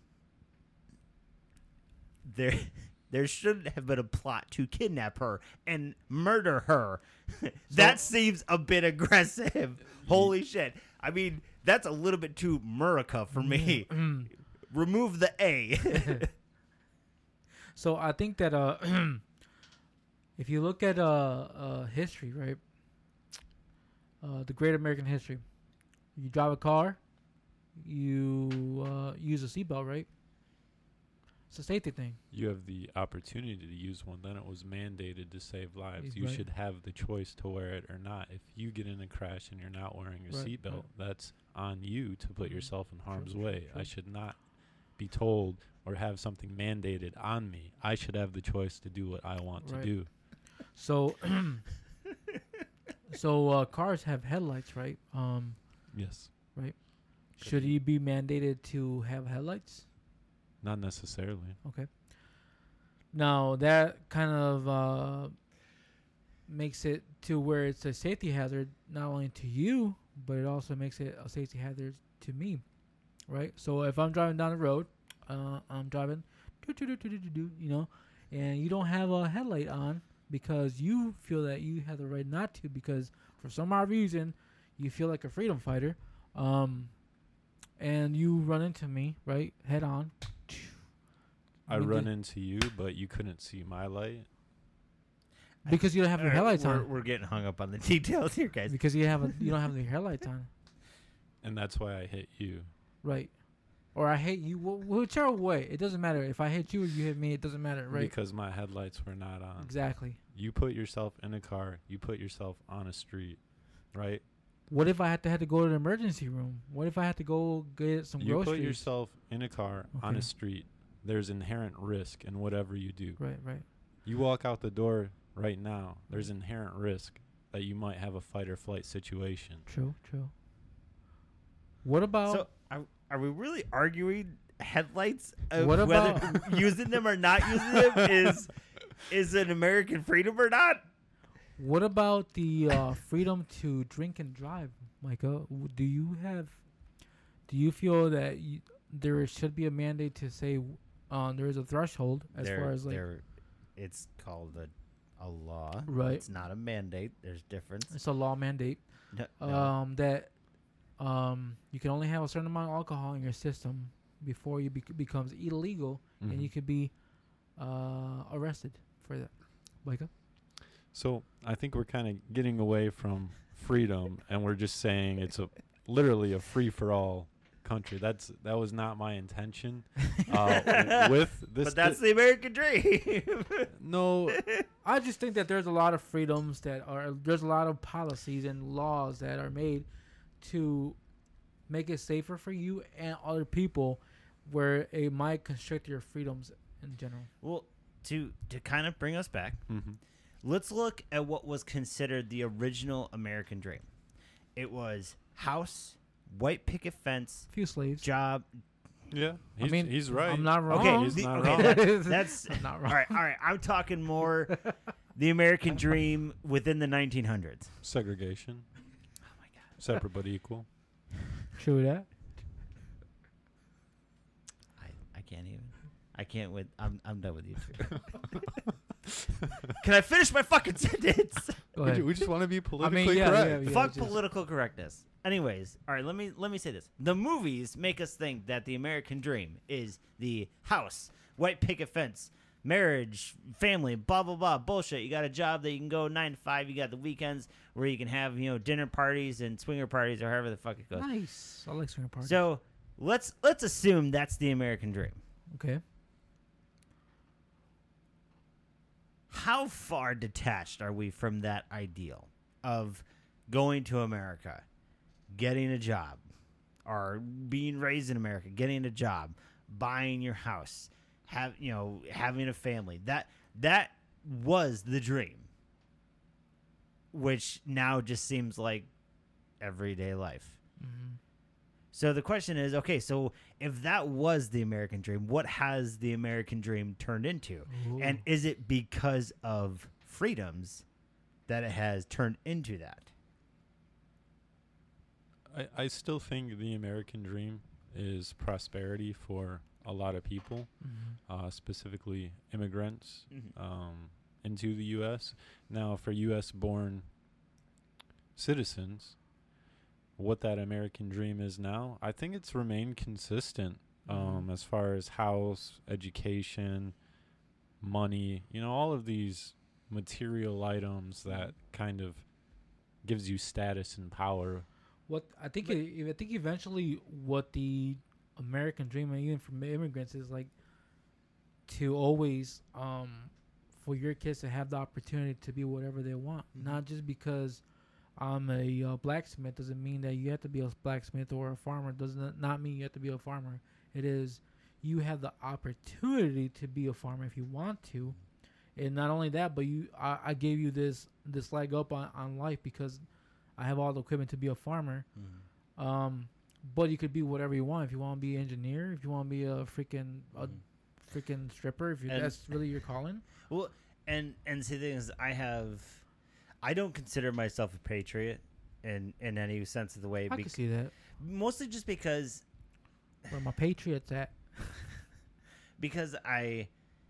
[SPEAKER 2] there there should have been a plot to kidnap her and murder her. That seems a bit aggressive. Holy shit. I mean, that's a little bit too Murica for me.
[SPEAKER 3] Mm.
[SPEAKER 2] Remove the A.
[SPEAKER 3] So I think that uh, if you look at uh, uh history, right, uh, the Great American History, you drive a car, you uh, use a seatbelt, right? It's a safety thing.
[SPEAKER 4] You have the opportunity to use one. Then it was mandated to save lives.
[SPEAKER 3] He's
[SPEAKER 4] You
[SPEAKER 3] right.
[SPEAKER 4] should have the choice to wear it or not. If you get in a crash and you're not wearing your
[SPEAKER 3] Right,
[SPEAKER 4] seatbelt,
[SPEAKER 3] right.
[SPEAKER 4] that's on you to put yourself in harm's
[SPEAKER 3] true,
[SPEAKER 4] way. I
[SPEAKER 3] true.
[SPEAKER 4] should not be told or have something mandated on me. I should have the choice to do what I want
[SPEAKER 3] Right.
[SPEAKER 4] to do.
[SPEAKER 3] So, so uh, cars have headlights, right? Um,
[SPEAKER 4] Yes.
[SPEAKER 3] should you be mandated to have headlights?
[SPEAKER 4] Not necessarily.
[SPEAKER 3] Okay. Now that kind of uh, makes it to where it's a safety hazard not only to you, but it also makes it a safety hazard to me, right? So if I'm driving down the road, uh, I'm driving, doo-doo-doo-doo-doo-doo, you know, and you don't have a headlight on because you feel that you have the right not to because for some odd reason you feel like a freedom fighter, um, and you run into me, right, head on.
[SPEAKER 4] I
[SPEAKER 3] We
[SPEAKER 4] run
[SPEAKER 3] did-
[SPEAKER 4] into you, but you couldn't see my light.
[SPEAKER 3] Because you don't have your
[SPEAKER 2] All right,
[SPEAKER 3] headlights
[SPEAKER 2] we're,
[SPEAKER 3] on.
[SPEAKER 2] We're getting hung up on the details here, guys.
[SPEAKER 3] Because you have a, you don't have your headlights on,
[SPEAKER 4] And that's why I hit you.
[SPEAKER 3] right? Or I hit you, wh- whichever way. It doesn't matter if I hit you or you hit me. It doesn't matter, right?
[SPEAKER 4] Because my headlights were not on.
[SPEAKER 3] Exactly.
[SPEAKER 4] You put yourself in a car. You put yourself on a street, right?
[SPEAKER 3] What if I had to had to go to the emergency room? What if I had to go get some
[SPEAKER 4] You
[SPEAKER 3] groceries?
[SPEAKER 4] put yourself in a car on
[SPEAKER 3] Okay.
[SPEAKER 4] a street. There's inherent risk in whatever you do.
[SPEAKER 3] Right, right.
[SPEAKER 4] You walk out the door right now. There's inherent risk that you might have a fight or flight situation.
[SPEAKER 3] True, true. What about?
[SPEAKER 2] So, are, are we really arguing headlights? Of
[SPEAKER 3] What
[SPEAKER 2] whether
[SPEAKER 3] about-
[SPEAKER 2] using them or not using them is is an American freedom or not?
[SPEAKER 3] What about the uh, freedom to drink and drive, Micah? W- Do you have? Do you feel that you, there should be a mandate to say um, there is a threshold as
[SPEAKER 2] There-
[SPEAKER 3] far as like
[SPEAKER 2] there- it's called a a law.
[SPEAKER 3] Right.
[SPEAKER 2] It's not a mandate. There's difference.
[SPEAKER 3] it's a law mandate
[SPEAKER 2] No, no.
[SPEAKER 3] um, that um, you can only have a certain amount of alcohol in your system before you bec- becomes illegal, and
[SPEAKER 4] Mhm.
[SPEAKER 3] you could be uh, arrested for that. Micah?
[SPEAKER 4] So I think we're kind of getting away from freedom, and we're just saying it's a literally a free for all country. That's that was not my intention. Uh, w- with this,
[SPEAKER 2] but that's
[SPEAKER 4] thi-
[SPEAKER 2] the American dream.
[SPEAKER 4] no.
[SPEAKER 3] I just think that there's a lot of freedoms that are there's a lot of policies and laws that are made to make it safer for you and other people where it might constrict your freedoms in general.
[SPEAKER 2] Well, to to kind of bring us back,
[SPEAKER 4] Mhm.
[SPEAKER 2] let's look at what was considered the original American dream. It was house, white picket fence,
[SPEAKER 3] Few slaves.
[SPEAKER 2] job.
[SPEAKER 4] Yeah, he's,
[SPEAKER 3] mean,
[SPEAKER 4] he's right.
[SPEAKER 3] I'm not wrong.
[SPEAKER 2] Okay,
[SPEAKER 4] He's
[SPEAKER 2] the-
[SPEAKER 4] not
[SPEAKER 2] okay,
[SPEAKER 4] wrong.
[SPEAKER 2] that- that's
[SPEAKER 3] I'm not
[SPEAKER 2] all
[SPEAKER 3] wrong.
[SPEAKER 2] right. All right, I'm talking more the American dream within the nineteen hundreds.
[SPEAKER 4] Segregation,
[SPEAKER 2] Oh my god.
[SPEAKER 4] separate but equal.
[SPEAKER 3] True that.
[SPEAKER 2] I, I can't even. I can't with. I'm I'm done with you two. Can I finish my fucking sentence?
[SPEAKER 3] Go
[SPEAKER 4] We,
[SPEAKER 3] ahead.
[SPEAKER 4] ju- we just want to be
[SPEAKER 3] I
[SPEAKER 4] politically
[SPEAKER 3] mean, yeah,
[SPEAKER 4] correct.
[SPEAKER 3] yeah, yeah.
[SPEAKER 2] Fuck
[SPEAKER 3] just-
[SPEAKER 2] political correctness. Anyways, all right. Let me let me say this. The movies make us think that the American dream is the house, white picket fence, marriage, family, blah blah blah bullshit. You got a job that you can go nine to five. You got the weekends where you can have you know dinner parties and swinger parties or however the fuck it goes.
[SPEAKER 3] Nice. I like swinger parties.
[SPEAKER 2] So let's let's assume that's the American dream.
[SPEAKER 3] okay.
[SPEAKER 2] How far detached are we from that ideal of going to America, getting a job, or being raised in America, getting a job, buying your house, have you know having a family. That that was the dream, which now just seems like everyday life.
[SPEAKER 3] Mhm.
[SPEAKER 2] So the question is, okay, so if that was the American dream, what has the American dream turned into? And
[SPEAKER 3] Ooh.
[SPEAKER 2] is it because of freedoms that it has turned into that?
[SPEAKER 4] I, I still think the American dream is prosperity for a lot of people,
[SPEAKER 3] Mhm.
[SPEAKER 4] uh, specifically immigrants
[SPEAKER 2] Mhm.
[SPEAKER 4] um, into the U S. Now, for U S born citizens, what that American dream is now, I think it's remained consistent um,
[SPEAKER 3] Mhm.
[SPEAKER 4] as far as house, education, money, you know, all of these material items that kind of gives you status and power.
[SPEAKER 3] What I think,
[SPEAKER 2] But-
[SPEAKER 3] it, I think eventually, what the American dream, and even for immigrants, is like to always, um, for your kids to have the opportunity to be whatever they want.
[SPEAKER 2] Mhm.
[SPEAKER 3] Not just because I'm a uh, blacksmith doesn't mean that you have to be a blacksmith, or a farmer does not not mean you have to be a farmer. It is you have the opportunity to be a farmer if you want to, and not only that, but you I, I gave you this this leg up on, on life because I have all the equipment to be a farmer. Um, but you could be whatever you want. If you want to be an engineer, if you want to be a freaking a
[SPEAKER 2] Mhm.
[SPEAKER 3] freaking stripper, if you,
[SPEAKER 2] And-
[SPEAKER 3] that's really your calling.
[SPEAKER 2] Well, and and see, the thing is, I have, I don't consider myself a patriot in in any sense of the way.
[SPEAKER 3] I can
[SPEAKER 2] bec-
[SPEAKER 3] see that.
[SPEAKER 2] mostly just because
[SPEAKER 3] Where my Patriots at?
[SPEAKER 2] because I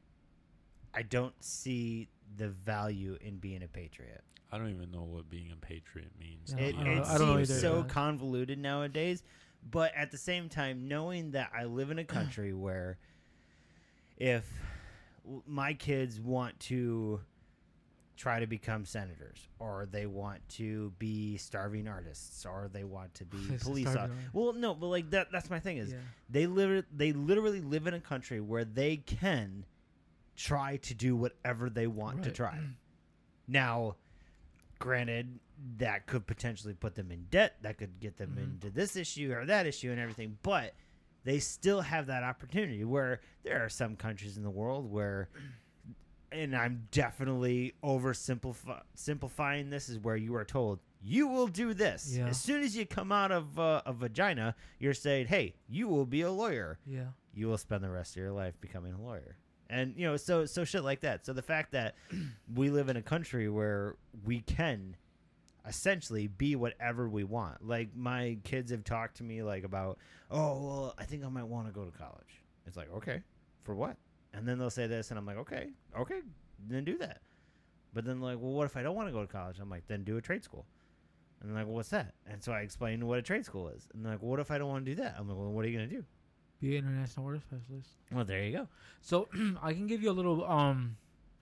[SPEAKER 2] I don't see the value in being a patriot.
[SPEAKER 4] I don't even know what being a patriot means.
[SPEAKER 3] Yeah,
[SPEAKER 4] to
[SPEAKER 2] It,
[SPEAKER 4] be
[SPEAKER 3] I don't know-
[SPEAKER 2] it
[SPEAKER 3] I don't know
[SPEAKER 2] seems
[SPEAKER 3] either,
[SPEAKER 2] so
[SPEAKER 3] yeah.
[SPEAKER 2] convoluted nowadays, but at the same time, knowing that I live in a country where if w- my kids want to try to become senators, or they want to be starving artists, or they want to be
[SPEAKER 3] It's
[SPEAKER 2] police
[SPEAKER 3] starving
[SPEAKER 2] officers.
[SPEAKER 3] artists.
[SPEAKER 2] Well, no, but like that that's my thing is
[SPEAKER 3] Yeah.
[SPEAKER 2] they live they literally live in a country where they can try to do whatever they want to
[SPEAKER 3] Right.
[SPEAKER 2] try. Now, granted, that could potentially put them in debt, that could get them
[SPEAKER 3] Mhm.
[SPEAKER 2] into this issue or that issue and everything, but they still have that opportunity, where there are some countries in the world where, and I'm definitely oversimplifying simplifying this, is where you are told you will do this.
[SPEAKER 3] Yeah.
[SPEAKER 2] As soon as you come out of uh, a vagina, you're saying, hey, you will be a lawyer.
[SPEAKER 3] Yeah.
[SPEAKER 2] You will spend the rest of your life becoming a lawyer. And, you know, so so shit like that. So the fact that we live in a country where we can essentially be whatever we want. Like, my kids have talked to me, like, about, oh, well, I think I might want to go to college. It's like, okay, for what? And then they'll say this, and I'm like, okay, okay, then do that. But then, like, well, what if I don't want to go to college? I'm like, then do a trade school. And they're like, well, what's that? And so I explained what a trade school is. And they're like, well, what if I don't want to do that? I'm like, well, what are you going to do?
[SPEAKER 3] Be an international order specialist.
[SPEAKER 2] Well, there you go.
[SPEAKER 3] So I can give you a little. Um,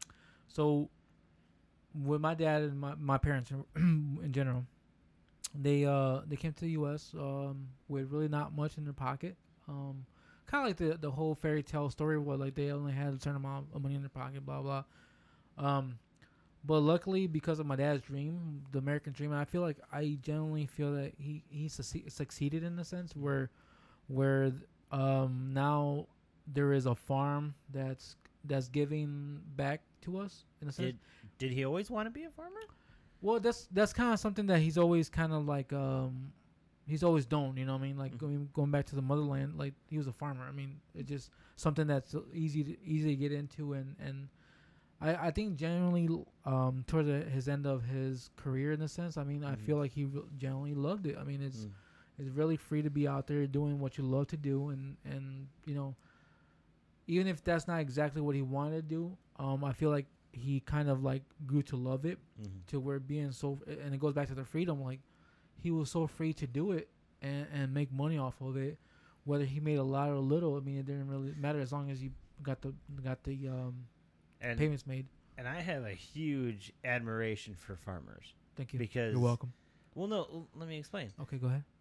[SPEAKER 3] so with my dad and my, my parents in, in general, they uh they came to the U S um with really not much in their pocket. Um, kind of like the the whole fairy tale story where like they only had a certain amount of money in their pocket, blah blah. Um, but luckily because of my dad's dream, the American dream, I feel like I genuinely feel that he he succe- succeeded in the sense where where um now there is a farm that's that's giving back to us in a sense.
[SPEAKER 2] Did did he always want to be a farmer?
[SPEAKER 3] Well, that's that's kind of something that he's always kind of like um he's always done, you know what I mean? Like
[SPEAKER 2] Mhm.
[SPEAKER 3] going going back to the motherland, like he was a farmer. I mean, it's just something that's easy to easy to get into, and and I I think generally um towards the, his end of his career in a sense, I mean, I
[SPEAKER 2] Mhm.
[SPEAKER 3] feel like he re- generally loved it. I mean, it's
[SPEAKER 2] Mm.
[SPEAKER 3] it's really free to be out there doing what you love to do, and and you know, even if that's not exactly what he wanted to do, um I feel like he kind of like grew to love it,
[SPEAKER 2] Mhm.
[SPEAKER 3] to where being so, and it goes back to the freedom, like he was so free to do it and, and make money off of it, whether he made a lot or little. I mean, it didn't really matter as long as you got the got the um,
[SPEAKER 2] And
[SPEAKER 3] payments made.
[SPEAKER 2] and I have a huge admiration for farmers
[SPEAKER 3] Thank you.
[SPEAKER 2] because
[SPEAKER 3] You're welcome.
[SPEAKER 2] Well, no, l- let me explain.
[SPEAKER 3] Okay, go ahead.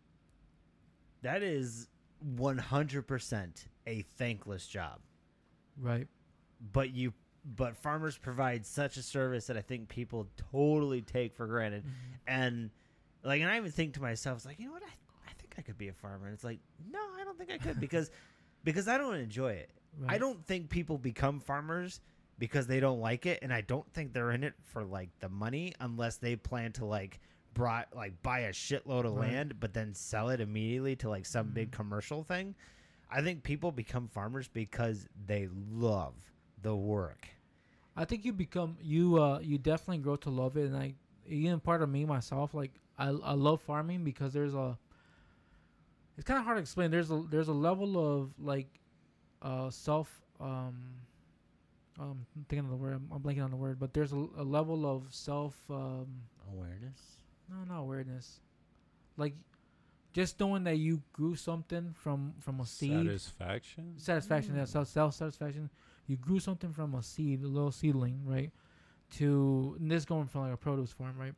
[SPEAKER 2] That is one hundred percent a thankless job.
[SPEAKER 3] Right.
[SPEAKER 2] But you but farmers provide such a service that I think people totally take for granted.
[SPEAKER 3] Mhm.
[SPEAKER 2] And like, and I even think to myself, it's like, you know what? I, I think I could be a farmer. And it's like, no, I don't think I could, because because I don't enjoy it. I
[SPEAKER 3] Right.
[SPEAKER 2] don't think people become farmers because they don't like it, and I don't think they're in it for like the money unless they plan to like brought like buy a shitload of
[SPEAKER 3] Right.
[SPEAKER 2] land but then sell it immediately to like some big
[SPEAKER 3] Mhm.
[SPEAKER 2] commercial thing. I think people become farmers because they love the work.
[SPEAKER 3] I think you become you uh you definitely grow to love it, and like even part of me myself, like I I love farming because there's a it's kind of hard to explain. There's a there's a level of like uh self um um I'm thinking of the word. I'm, I'm blanking on the word, but there's a, a level of self um
[SPEAKER 2] Awareness.
[SPEAKER 3] no not awareness, like just knowing that you grew something from from a seed.
[SPEAKER 4] Satisfaction.
[SPEAKER 3] Satisfaction, yeah, self self satisfaction. You grew something from a seed, a little seedling, right? To and this going from like a produce farm, right?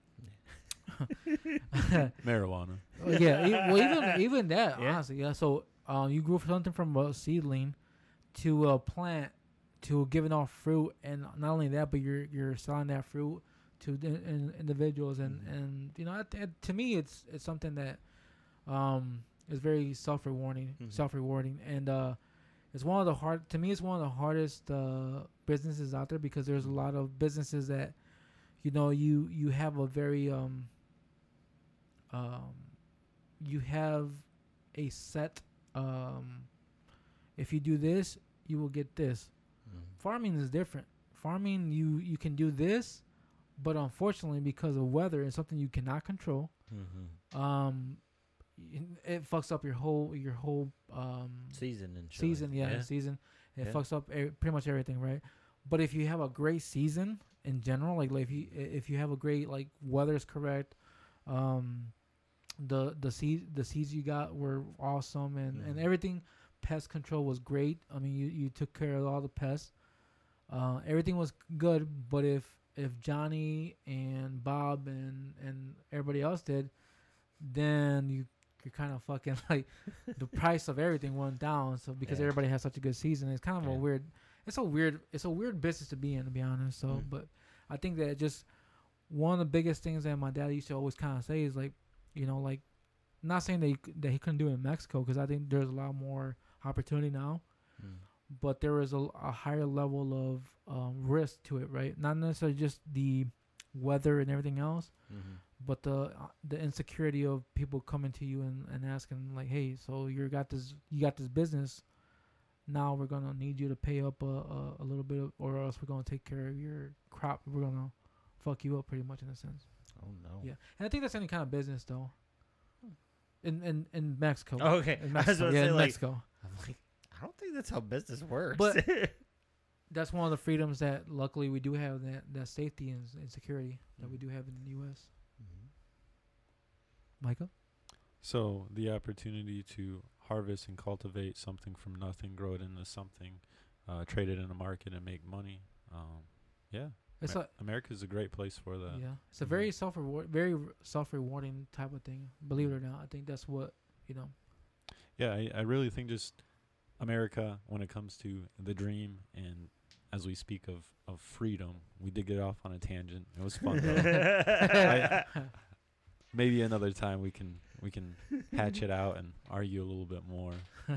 [SPEAKER 4] Marijuana.
[SPEAKER 3] Oh, yeah, e- well, even even that,
[SPEAKER 2] Yeah.
[SPEAKER 3] honestly, yeah. So, um, you grew something from a seedling to a plant to giving off fruit, and not only that, but you're you're selling that fruit to the, in, individuals, and
[SPEAKER 2] Mhm.
[SPEAKER 3] and you know, it, it- to me, it's it's something that um is very self rewarding,
[SPEAKER 2] Mhm.
[SPEAKER 3] self rewarding, and uh, it's one of the hard to me. It's one of the hardest uh businesses out there because there's a lot of businesses that, you know, you you have a very um um you have a set um if you do this you will get this. Farming is different. Farming, you you can do this, but unfortunately because of weather and something you cannot control,
[SPEAKER 2] Mm-hmm.
[SPEAKER 3] um y- it fucks up your whole your whole um
[SPEAKER 2] Season and shit
[SPEAKER 3] season
[SPEAKER 2] like
[SPEAKER 3] yeah,
[SPEAKER 2] that.
[SPEAKER 3] season. It
[SPEAKER 2] Yeah.
[SPEAKER 3] fucks up e- pretty much everything, right? But if you have a great season in general, like, like if you if you have a great like weather's correct, um the the seed the seeds you got were awesome, and and
[SPEAKER 2] Mhm.
[SPEAKER 3] everything, pest control was great. I mean, you you took care of all the pests, uh everything was good. But if if Johnny and Bob and and everybody else did, then you you're kind of fucking like the price of everything went down. So because
[SPEAKER 2] Yeah.
[SPEAKER 3] everybody has such a good season, it's kind of
[SPEAKER 2] Yeah.
[SPEAKER 3] a weird it's a weird it's a weird business to be in, to be honest. So
[SPEAKER 2] Mm.
[SPEAKER 3] but I think that just one of the biggest things that my dad used to always kind of say is like, you know, like, not saying that he, c- that he couldn't do it in Mexico, because I think there's a lot more opportunity now,
[SPEAKER 2] Mm.
[SPEAKER 3] but there is a, a higher level of um, risk to it, right? Not necessarily just the weather and everything else,
[SPEAKER 2] Mhm.
[SPEAKER 3] but the uh, the insecurity of people coming to you and, and asking like, hey, so you got this you got this business, now we're gonna need you to pay up a, a, a little bit of, or else we're gonna take care of your crop, we're gonna fuck you up pretty much in a sense.
[SPEAKER 2] Oh no.
[SPEAKER 3] Yeah, and I think that's any kind of business though. In in in Mexico.
[SPEAKER 2] Oh, okay.
[SPEAKER 3] In
[SPEAKER 2] I was
[SPEAKER 3] Mexico.
[SPEAKER 2] about to
[SPEAKER 3] Yeah,
[SPEAKER 2] say,
[SPEAKER 3] in
[SPEAKER 2] like-
[SPEAKER 3] Mexico.
[SPEAKER 2] I'm like, I don't think that's how business works.
[SPEAKER 3] But- That's one of the freedoms that luckily we do have, that that safety and, and security that we do have in the U S.
[SPEAKER 2] Mhm.
[SPEAKER 3] Michael.
[SPEAKER 4] So the opportunity to harvest and cultivate something from nothing, grow it into something, uh, trade it in the market and make money. Um, yeah,
[SPEAKER 3] It's
[SPEAKER 4] Amer-
[SPEAKER 3] a
[SPEAKER 4] America's a great place for that.
[SPEAKER 3] yeah. It's a
[SPEAKER 4] Mhm.
[SPEAKER 3] very self reward, very self rewarding type of thing. Believe it or not, I think that's what you know.
[SPEAKER 4] Yeah, I, I really think just America, when it comes to the dream, and as we speak of, of freedom, we did get off on a tangent. It was fun though. I- Maybe another time we can we can hatch it out and argue a little bit more.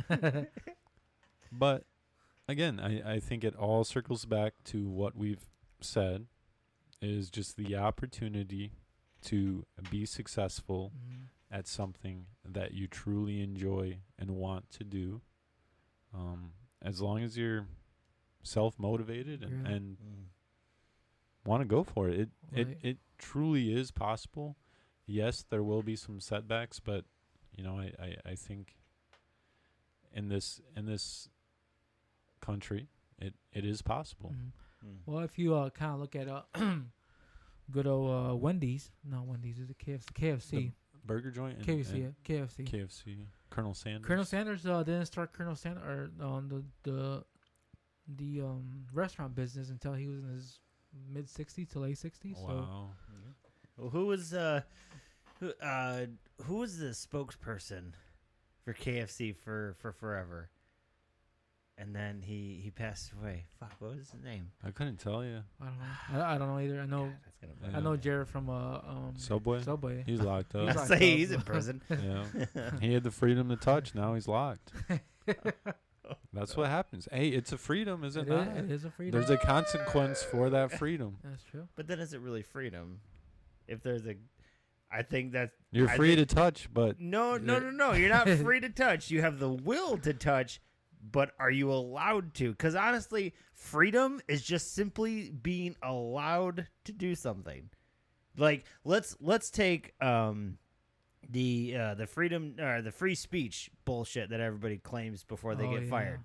[SPEAKER 4] But again, I, I think it all circles back to what we've said, is just the opportunity to be successful
[SPEAKER 3] Mhm.
[SPEAKER 4] at something that you truly enjoy and want to do. Um, as long as you're self motivated and,
[SPEAKER 3] Yeah.
[SPEAKER 4] and
[SPEAKER 2] Mm.
[SPEAKER 4] want to go for it. It,
[SPEAKER 3] Right.
[SPEAKER 4] it it truly is possible. Yes, there will be some setbacks, but you know, I, I, I think in this in this country, it, it is possible.
[SPEAKER 3] Mhm.
[SPEAKER 2] Mm.
[SPEAKER 3] Well, if you uh, kind of look at uh, good old uh, Wendy's, not Wendy's, is it K F C? K F C.
[SPEAKER 4] Burger joint and,
[SPEAKER 3] K F C, yeah.
[SPEAKER 4] and
[SPEAKER 3] K F C.
[SPEAKER 4] K F C, Colonel Sanders.
[SPEAKER 3] Colonel Sanders uh, didn't start Colonel Sanders or um, the the the um, restaurant business until he was in his mid sixties to late sixties. So
[SPEAKER 4] Wow.
[SPEAKER 2] Well, who was uh, who uh, who was the spokesperson for K F C for, for forever? And then he, he passed away. Fuck, what was his name?
[SPEAKER 4] I couldn't tell you.
[SPEAKER 3] I don't know. I, I don't know either. I know
[SPEAKER 2] God, that's gonna
[SPEAKER 4] Yeah.
[SPEAKER 3] I know Jared from uh um
[SPEAKER 4] Subway.
[SPEAKER 3] Subway.
[SPEAKER 4] He's locked up.
[SPEAKER 3] He's
[SPEAKER 2] I
[SPEAKER 3] locked
[SPEAKER 2] say
[SPEAKER 3] up.
[SPEAKER 2] he's in prison.
[SPEAKER 4] Yeah. He had the freedom to touch. Now he's locked.
[SPEAKER 2] Oh
[SPEAKER 4] That's what happens. Hey, it's a freedom, is it,
[SPEAKER 3] It
[SPEAKER 4] not?
[SPEAKER 3] is, it is a freedom.
[SPEAKER 4] There's a consequence for that freedom.
[SPEAKER 3] That's true.
[SPEAKER 2] But then is it really freedom? If there's a, I think that's
[SPEAKER 4] You're
[SPEAKER 2] I
[SPEAKER 4] free
[SPEAKER 2] think-
[SPEAKER 4] to touch, but
[SPEAKER 2] no, no, no, no. You're not free to touch. You have the will to touch, but are you allowed to? Because honestly, freedom is just simply being allowed to do something. Like let's let's take um the uh, the freedom or the free speech bullshit that everybody claims before they
[SPEAKER 3] Oh,
[SPEAKER 2] get
[SPEAKER 3] yeah.
[SPEAKER 2] fired.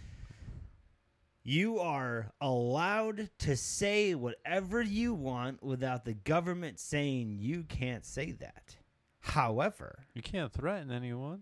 [SPEAKER 2] You are allowed to say whatever you want without the government saying you can't say that. However,
[SPEAKER 4] you can't threaten anyone.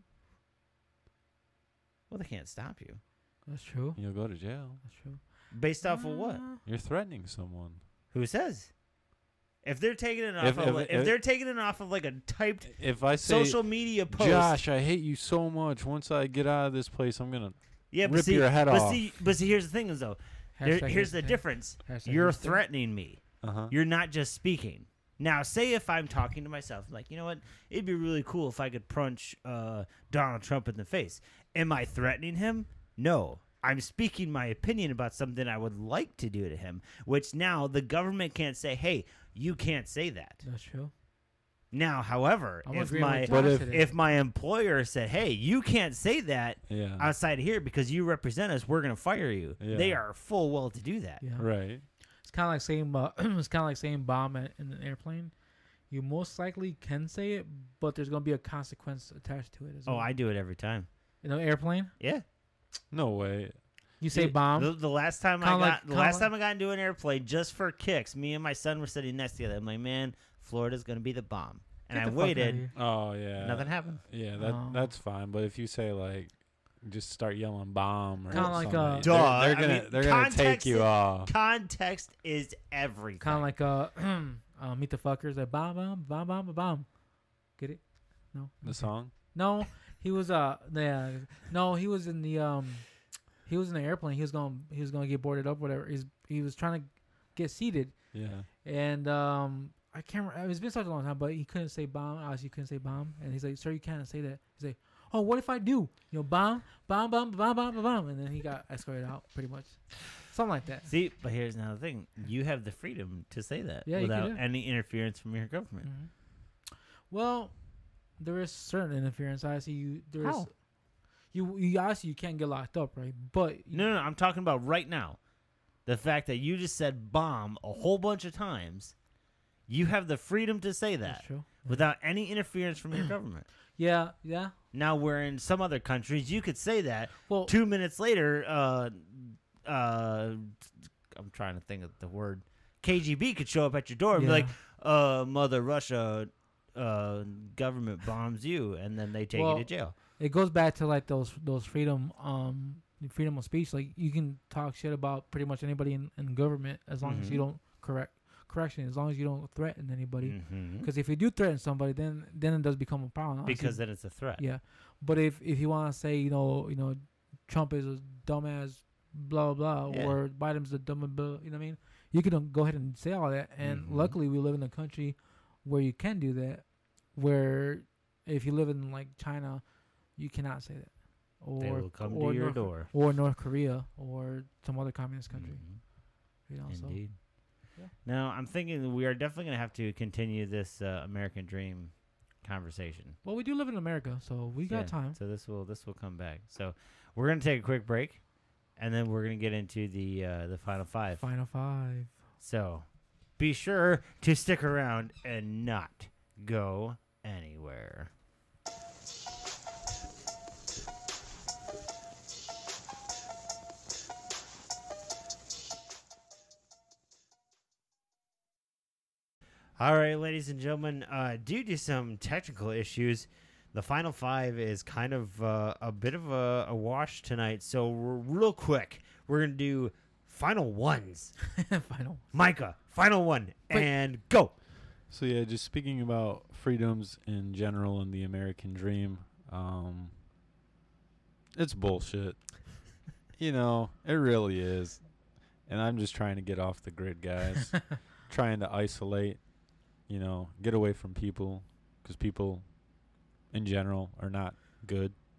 [SPEAKER 2] well, they can't stop you.
[SPEAKER 3] That's true.
[SPEAKER 4] You'll go to jail.
[SPEAKER 3] That's true.
[SPEAKER 2] Based off of what?
[SPEAKER 3] Uh,
[SPEAKER 4] You're threatening someone.
[SPEAKER 2] Who says? If they're taking it off
[SPEAKER 4] If-
[SPEAKER 2] of
[SPEAKER 4] if-
[SPEAKER 2] like, if,
[SPEAKER 4] if-
[SPEAKER 2] they're taking it off of like a typed
[SPEAKER 4] If I say,
[SPEAKER 2] social media post,
[SPEAKER 4] Josh, I hate you so much. Once I get out of this place, I'm gonna.
[SPEAKER 2] yeah, but
[SPEAKER 4] rip
[SPEAKER 2] see,
[SPEAKER 4] your head
[SPEAKER 2] but
[SPEAKER 4] off.
[SPEAKER 2] see, but see, here's the thing is though, there,
[SPEAKER 3] hashtag
[SPEAKER 2] here's the
[SPEAKER 3] hashtag-
[SPEAKER 2] difference.
[SPEAKER 3] hashtag
[SPEAKER 2] You're
[SPEAKER 3] hashtag.
[SPEAKER 2] threatening me.
[SPEAKER 4] Uh huh.
[SPEAKER 2] You're not just speaking. Now, say if I'm talking to myself, I'm like, you know what? It'd be really cool if I could punch uh, Donald Trump in the face. Am I threatening him? No. I'm speaking my opinion about something I would like to do to him, which now the government can't say, hey, you can't say that.
[SPEAKER 3] That's true.
[SPEAKER 2] Now, however,
[SPEAKER 3] I'm
[SPEAKER 2] if
[SPEAKER 3] agreeing
[SPEAKER 2] my
[SPEAKER 3] with
[SPEAKER 4] But
[SPEAKER 3] Josh
[SPEAKER 4] if-
[SPEAKER 3] today.
[SPEAKER 2] if my employer said, hey, you can't say that
[SPEAKER 4] Yeah.
[SPEAKER 2] outside of here because you represent us, we're going to fire you.
[SPEAKER 4] Yeah.
[SPEAKER 2] They are full well to do that.
[SPEAKER 3] yeah.
[SPEAKER 4] Right.
[SPEAKER 3] It's kind of like saying uh, it's kind of like saying bomb at, in an airplane. You most likely can say it, but there's gonna be a consequence attached to it as
[SPEAKER 2] Oh,
[SPEAKER 3] well.
[SPEAKER 2] I do it every time.
[SPEAKER 3] In an airplane,
[SPEAKER 2] Yeah.
[SPEAKER 4] No way.
[SPEAKER 3] you say
[SPEAKER 2] The-
[SPEAKER 3] bomb.
[SPEAKER 2] The, the last time I
[SPEAKER 3] Kinda
[SPEAKER 2] got
[SPEAKER 3] like-
[SPEAKER 2] the
[SPEAKER 3] kinda
[SPEAKER 2] last
[SPEAKER 3] like-
[SPEAKER 2] time I got into an airplane just for kicks, me and my son were sitting next together. I'm like, man, Florida's gonna be the bomb, and
[SPEAKER 3] Get
[SPEAKER 2] I
[SPEAKER 3] the fuck outta
[SPEAKER 2] waited.
[SPEAKER 3] here.
[SPEAKER 4] Oh yeah.
[SPEAKER 2] Nothing happened.
[SPEAKER 4] Yeah, that
[SPEAKER 3] Oh.
[SPEAKER 4] that's fine. But if you say like, just start yelling bomb or
[SPEAKER 3] Kinda like,
[SPEAKER 4] something,
[SPEAKER 3] uh,
[SPEAKER 4] they're,
[SPEAKER 2] Duh,
[SPEAKER 4] they're
[SPEAKER 2] I
[SPEAKER 4] gonna
[SPEAKER 2] mean,
[SPEAKER 4] they're gonna take
[SPEAKER 2] context
[SPEAKER 4] you
[SPEAKER 2] is-
[SPEAKER 4] off.
[SPEAKER 2] Context is everything.
[SPEAKER 3] Kind of like uh, uh, meet the fuckers. Like bomb, bomb, bomb, bomb, bomb. Get it? No.
[SPEAKER 4] The
[SPEAKER 3] Okay.
[SPEAKER 4] song.
[SPEAKER 3] No, he was uh, yeah, no, he was in the um, he was in the airplane. He was going, he was going to get boarded up, whatever. He's he was trying to get seated,
[SPEAKER 4] Yeah.
[SPEAKER 3] and um, I can't. Remember, it's been such a long time, but he couldn't say bomb. Obviously, he couldn't say bomb, and he's like, "Sir, you can't say that." He's like, "Oh, what if I do? You know, bomb, bomb, bomb, bomb, bomb, bomb, bomb," and then he got escorted out, pretty much, something like that.
[SPEAKER 2] See, but here's another thing: you have the freedom to say that
[SPEAKER 3] Yeah, you can
[SPEAKER 2] without
[SPEAKER 3] do.
[SPEAKER 2] any interference from your government.
[SPEAKER 3] hmm Well, there is certain interference. I see you. There's
[SPEAKER 2] How?
[SPEAKER 3] you. You obviously you can't get locked up, right? But you-
[SPEAKER 2] No, no, no, I'm talking about right now. The fact that you just said bomb a whole bunch of times, you have the freedom to say that
[SPEAKER 3] that's true.
[SPEAKER 2] without any interference from your government.
[SPEAKER 3] Yeah, yeah.
[SPEAKER 2] Now, where in some other countries you could say that,
[SPEAKER 3] Well,
[SPEAKER 2] two minutes later, uh, uh, I'm trying to think of the word, K G B could show up at your door and be
[SPEAKER 3] yeah.
[SPEAKER 2] like, uh, Mother Russia, uh, government bombs you, and then they take
[SPEAKER 3] Well,
[SPEAKER 2] you to jail.
[SPEAKER 3] it goes back to like those those freedom um freedom of speech. Like you can talk shit about pretty much anybody in, in government as long as you
[SPEAKER 2] Mhm.
[SPEAKER 3] don't correct correction, as long as you don't threaten anybody.
[SPEAKER 2] Mhm.
[SPEAKER 3] Because if you do threaten somebody, then then it does become a problem. honestly.
[SPEAKER 2] Because then it's a threat.
[SPEAKER 3] yeah, but if if you want to say you know you know Trump is a dumbass, blah blah blah,
[SPEAKER 2] Yeah.
[SPEAKER 3] or Biden's a dumb, blah, you know what I mean? You can go ahead and say all that. And
[SPEAKER 2] Mhm.
[SPEAKER 3] luckily, we live in a country where you can do that. Where if you live in like China, you cannot say that. Or
[SPEAKER 2] They will come
[SPEAKER 3] or
[SPEAKER 2] to your
[SPEAKER 3] North,
[SPEAKER 2] door.
[SPEAKER 3] or North Korea or some other communist country.
[SPEAKER 2] Mhm.
[SPEAKER 3] You know, so
[SPEAKER 2] Indeed.
[SPEAKER 3] yeah.
[SPEAKER 2] Now, I'm thinking that we are definitely going to have to continue this uh, American Dream conversation.
[SPEAKER 3] well, we do live in America, so we got
[SPEAKER 2] Yeah,
[SPEAKER 3] time.
[SPEAKER 2] So this will this will come back. So we're going to take a quick break, and then we're going to get into the uh, the final five.
[SPEAKER 3] Final five.
[SPEAKER 2] So be sure to stick around and not go anywhere. All right, ladies and gentlemen, uh, due to some technical issues, the final five is kind of uh, a bit of a, a wash tonight. So, we're, real quick, we're going to do final ones.
[SPEAKER 3] Final.
[SPEAKER 2] Micah, final one,
[SPEAKER 3] Wait.
[SPEAKER 2] and go.
[SPEAKER 4] So yeah, just speaking about freedoms in general and the American dream, um, it's bullshit. You know, it really is. And I'm just trying to get off the grid, guys. Trying to isolate, you know, get away from people, because people in general are not good.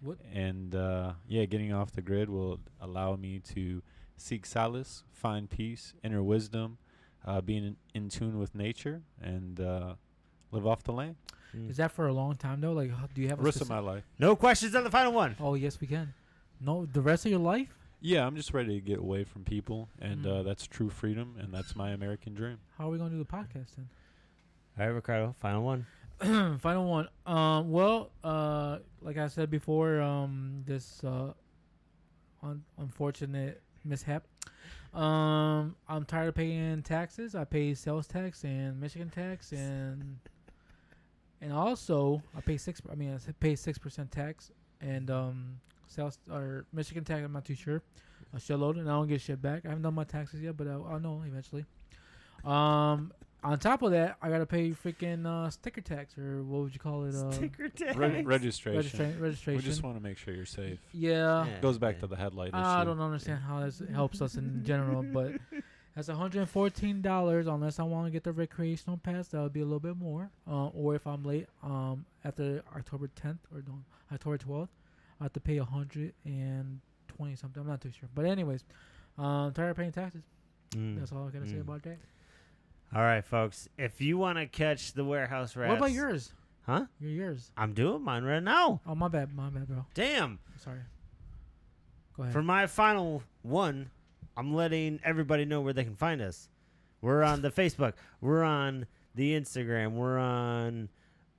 [SPEAKER 3] What?
[SPEAKER 4] And uh, yeah, getting off the grid will allow me to seek solace, find peace, inner wisdom, uh, being in, in tune with nature, and uh, live off the land.
[SPEAKER 2] Mm.
[SPEAKER 3] Is that for a long time though? Like, how- do you have a
[SPEAKER 4] Rest of
[SPEAKER 3] specific-
[SPEAKER 4] my life.
[SPEAKER 2] No questions on the final one.
[SPEAKER 3] Oh yes, we can. No, the rest of your life.
[SPEAKER 4] Yeah, I'm just ready to get away from people, and
[SPEAKER 3] Mm.
[SPEAKER 4] uh, that's true freedom, and that's my American dream.
[SPEAKER 3] How are we gonna do the podcast then?
[SPEAKER 2] All right, Ricardo, final one.
[SPEAKER 3] Final one. Um. Well. Uh. Like I said before. Um. This. Uh. Un- unfortunate mishap. Um. I'm tired of paying taxes. I pay sales tax and Michigan tax and. And also, I pay six. I mean, I s- pay six percent tax and um sales or Michigan tax. I'm not too sure. A shitload, and I don't get shit back. I haven't done my taxes yet, but I'll, I'll know eventually. Um. On top of that, I gotta pay freaking uh, sticker tax, or what would you call it? Uh,
[SPEAKER 2] Sticker tag.
[SPEAKER 4] Re- registration.
[SPEAKER 3] registra- registration.
[SPEAKER 4] We just want to make sure you're safe.
[SPEAKER 3] yeah.
[SPEAKER 4] Goes back to the headlight
[SPEAKER 3] I
[SPEAKER 4] issue.
[SPEAKER 3] don't understand how this helps us in general, but that's one hundred fourteen dollars unless I want to get the recreational pass. That would be a little bit more. Uh, or if I'm late, um, after October tenth or no, October twelfth, I have to pay one hundred twenty something. I'm not too sure. But anyways, um, tired of paying taxes.
[SPEAKER 2] Mm.
[SPEAKER 3] That's all I gotta say
[SPEAKER 2] Mm.
[SPEAKER 3] about that.
[SPEAKER 2] All right, folks. If you want to catch the warehouse rats,
[SPEAKER 3] What about yours?
[SPEAKER 2] Huh?
[SPEAKER 3] Your yours.
[SPEAKER 2] I'm doing mine right now.
[SPEAKER 3] Oh, my bad, my bad, bro.
[SPEAKER 2] Damn.
[SPEAKER 3] Sorry. Go ahead.
[SPEAKER 2] For my final one, I'm letting everybody know where they can find us. We're on the Facebook. We're on the Instagram. We're on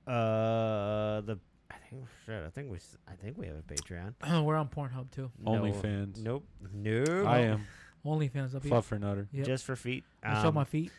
[SPEAKER 2] uh the. I think shit, I think we s- I think we have a Patreon.
[SPEAKER 3] We're on Pornhub too.
[SPEAKER 2] No.
[SPEAKER 4] OnlyFans.
[SPEAKER 2] Nope. Nope.
[SPEAKER 4] I am.
[SPEAKER 3] OnlyFans up here.
[SPEAKER 4] Fluffer Nutter.
[SPEAKER 3] Yep.
[SPEAKER 2] Just for feet.
[SPEAKER 3] I show
[SPEAKER 2] Um,
[SPEAKER 3] my feet.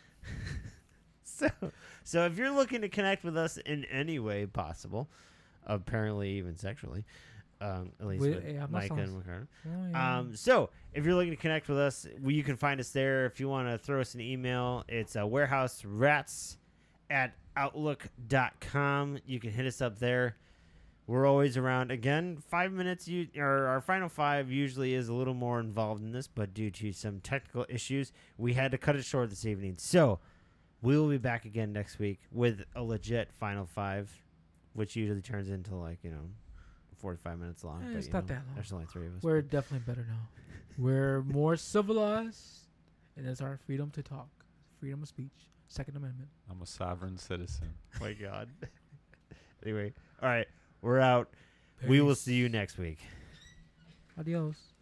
[SPEAKER 2] So, so if you're looking to connect with us in any way possible, apparently even sexually, um, at least
[SPEAKER 3] We-
[SPEAKER 2] with
[SPEAKER 3] yeah, I'm not
[SPEAKER 2] Mike and
[SPEAKER 3] sounds-
[SPEAKER 2] Ricardo.
[SPEAKER 3] Oh, yeah.
[SPEAKER 2] Um, so if you're looking to connect with us, we, you can find us there. If you want to throw us an email, it's uh, warehouserats at outlook dot com. You can hit us up there. We're always around. Again, five minutes. You, our, our final five usually is a little more involved in this, but due to some technical issues, we had to cut it short this evening. So we will be back again next week with a legit final five, which usually turns into like, you know, forty-five minutes long.
[SPEAKER 3] Eh,
[SPEAKER 2] but,
[SPEAKER 3] it's
[SPEAKER 2] you
[SPEAKER 3] not
[SPEAKER 2] know,
[SPEAKER 3] that long.
[SPEAKER 2] There's only three of us.
[SPEAKER 3] We're definitely better now. We're more civilized, and it's our freedom to talk, freedom of speech, Second Amendment.
[SPEAKER 4] I'm a sovereign citizen.
[SPEAKER 2] Oh my God. Anyway, all right. We're out. We will
[SPEAKER 3] Peace.
[SPEAKER 2] see you next week.
[SPEAKER 3] Adios.